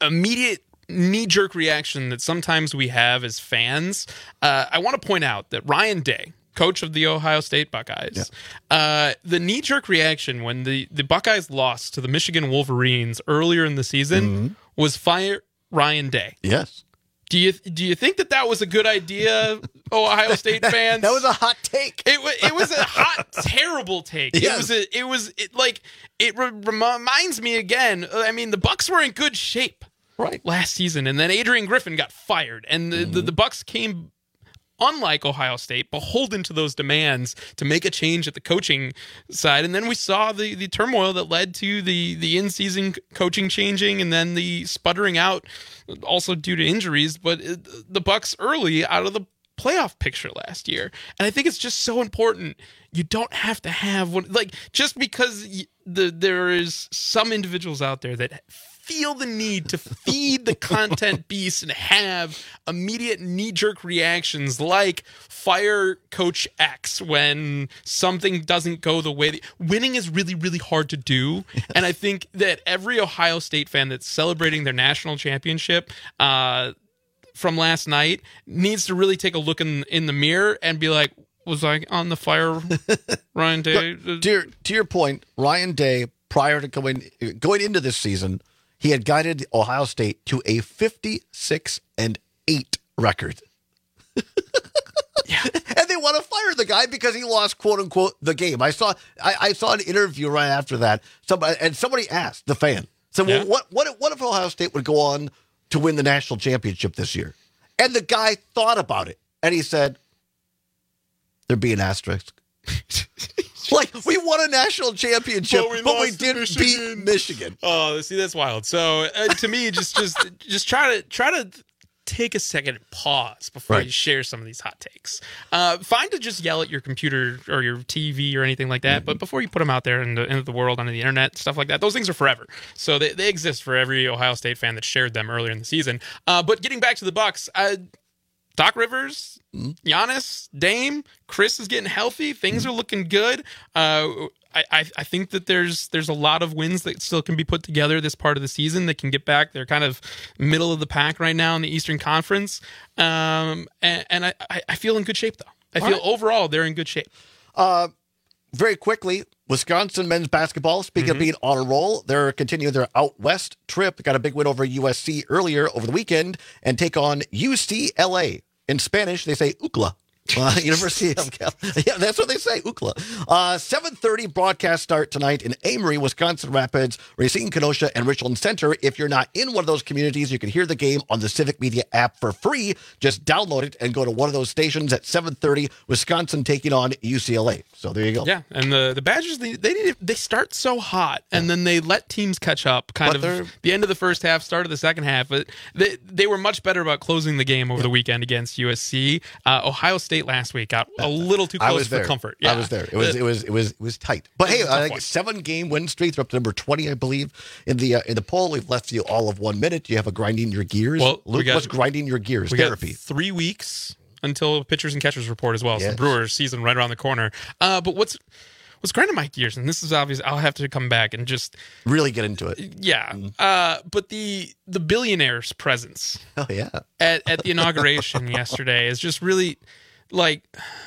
immediate knee-jerk reaction that sometimes we have as fans, uh, I want to point out that Ryan Day, coach of the Ohio State Buckeyes, yeah. uh, the knee-jerk reaction when the, the Buckeyes lost to the Michigan Wolverines earlier in the season mm-hmm. was fire Ryan Day. Yes. Do you do you think that that was a good idea, Ohio State fans? That was a hot take. It was it was a hot, terrible take. Yes. It was a, it was it, like it re- reminds me again. I mean, the Bucs were in good shape right last season, and then Adrian Griffin got fired, and the, mm-hmm. the, the Bucs came, unlike Ohio State, beholden to those demands to make a change at the coaching side. And then we saw the, the turmoil that led to the, the in-season coaching changing and then the sputtering out, also due to injuries. But it, the Bucs early out of the playoff picture last year. And I think it's just so important. You don't have to have one, like, just because the there is some individuals out there that feel the need to feed the content beast and have immediate knee-jerk reactions like fire Coach X when something doesn't go the way. They, winning is really, really hard to do. Yes. And I think that every Ohio State fan that's celebrating their national championship uh, from last night needs to really take a look in, in the mirror and be like, was I on the fire, Ryan Day? to, your, to your point, Ryan Day, prior to going going into this season, he had guided Ohio State to a fifty-six and eight record. Yeah. And they want to fire the guy because he lost, quote unquote, the game. I saw I, I saw an interview right after that. Somebody and somebody asked the fan, so yeah. well, what what if, what if Ohio State would go on to win the national championship this year? And the guy thought about it and he said, there'd be an asterisk. Like, we won a national championship, but we, but we didn't Michigan. beat Michigan. Oh, see, that's wild. So, uh, to me, just just just try to try to take a second and pause before right. you share some of these hot takes. Uh, fine to just yell at your computer or your T V or anything like that, mm-hmm. but before you put them out there into, into the world, onto the internet, stuff like that, those things are forever. So they, they exist for every Ohio State fan that shared them earlier in the season. Uh, but getting back to the Bucs, uh, Doc Rivers, Giannis, Dame, Chris is getting healthy. Things are looking good. Uh, I, I I think that there's there's a lot of wins that still can be put together this part of the season that can get back. They're kind of middle of the pack right now in the Eastern Conference. Um, and, and I, I feel in good shape, though. I All feel right. overall they're in good shape. Uh, very quickly, Wisconsin men's basketball, speaking mm-hmm. of being on a roll, they're continuing their out west trip. Got a big win over U S C earlier over the weekend and take on U C L A. In Spanish, they say U C L A. Uh, University of California. Yeah, that's what they say, U C L A. Uh, seven thirty broadcast start tonight in Amory, Wisconsin Rapids, Racine, Kenosha, and Richland Center. If you're not in one of those communities, you can hear the game on the Civic Media app for free. Just download it and go to one of those stations at seven thirty, Wisconsin taking on U C L A. So there you go. Yeah, and the, the Badgers, they they, need, they start so hot, and then they let teams catch up kind but of the end of the first half, start of the second half. But they, they were much better about closing the game over yeah. the weekend against U S C. Uh, Ohio State last week got a little too close for comfort. Yeah. I was there. It was it was it was it was tight. But hey, uh, like seven game win streak. They're up to number twenty, I believe, in the uh, in the poll. We've left you all of one minute. Do you have a grinding your gears? Well, Luke, we got, what's grinding your gears we therapy? Got three weeks until pitchers and catchers report as well. Yes. So Brewers season right around the corner. Uh, but what's what's grinding my gears, and this is obvious. I'll have to come back and just really get into it. Yeah. Mm. Uh, but the the billionaire's presence. Oh yeah. At at the inauguration yesterday is just really like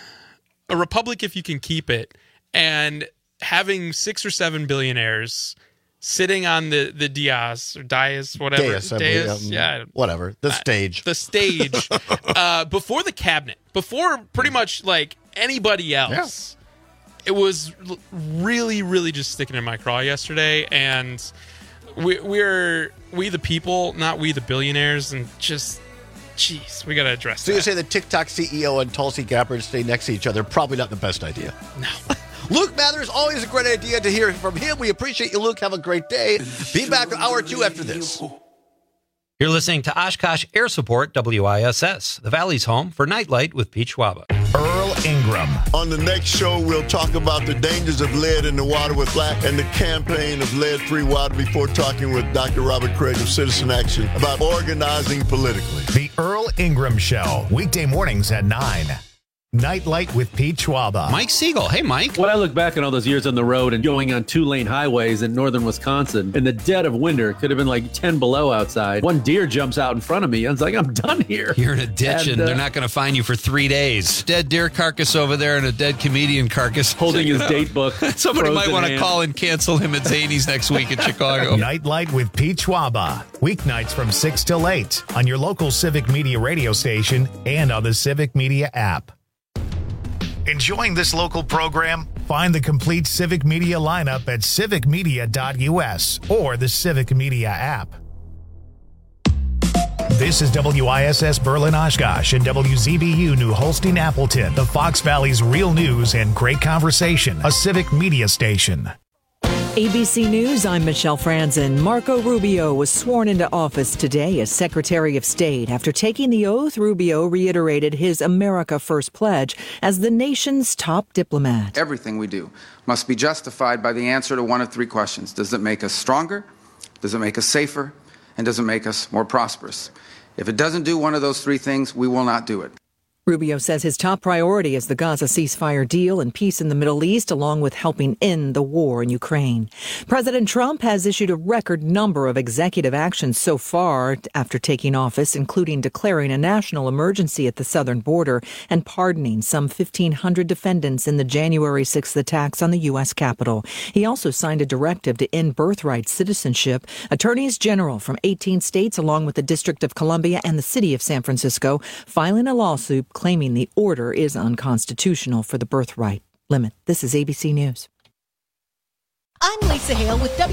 a republic if you can keep it, and having six or seven billionaires sitting on the the dais or dais, whatever, dais, dais um, yeah, whatever, the stage, uh, the stage, uh, before the cabinet, before pretty much like anybody else. Yeah. It was really, really just sticking in my craw yesterday, and we, we're we the people, not we the billionaires, and just. Jeez, we got to address so that. So you say the TikTok C E O and Tulsi Gabbard stay next to each other. Probably not the best idea. No. Luke Mathers, always a great idea to hear from him. We appreciate you, Luke. Have a great day. Be back in hour two after this. You're listening to Oshkosh Air Support W I S S, the Valley's home for Nightlight with Pete Schwaba. Earl Ingram. On the next show, we'll talk about the dangers of lead in the water with Black and the campaign of lead-free water before talking with Doctor Robert Craig of Citizen Action about organizing politically. The Earl Ingram Show, weekday mornings at nine. Nightlight with Pete Schwaba. Mike Siegel. Hey, Mike. When I look back on all those years on the road and going on two-lane highways in northern Wisconsin, in the dead of winter, could have been like ten below outside. One deer jumps out in front of me. I was like, I'm done here. You're in a ditch and, And, uh, they're not going to find you for three days. Dead deer carcass over there and a dead comedian carcass. Holding his date book. Somebody might frozen want to hand. call and cancel him at Zany's next week in Chicago. Nightlight with Pete Schwaba. Weeknights from six till eight on your local Civic Media radio station and on the Civic Media app. Enjoying this local program? Find the complete Civic Media lineup at civic media dot u s or the Civic Media app. This is W I S S Berlin Oshkosh and W Z B U New Holstein Appleton, the Fox Valley's real news and great conversation, a Civic Media station. A B C News, I'm Michelle Franzen. Marco Rubio was sworn into office today as Secretary of State. After taking the oath, Rubio reiterated his America First pledge as the nation's top diplomat. Everything we do must be justified by the answer to one of three questions. Does it make us stronger? Does it make us safer? And does it make us more prosperous? If it doesn't do one of those three things, we will not do it. Rubio says his top priority is the Gaza ceasefire deal and peace in the Middle East, along with helping end the war in Ukraine. President Trump has issued a record number of executive actions so far after taking office, including declaring a national emergency at the southern border and pardoning some fifteen hundred defendants in the January sixth attacks on the U S Capitol. He also signed a directive to end birthright citizenship. Attorneys general from eighteen states, along with the District of Columbia and the city of San Francisco, filing a lawsuit claiming the order is unconstitutional for the birthright limit. This is A B C News. I'm Lisa Hale with W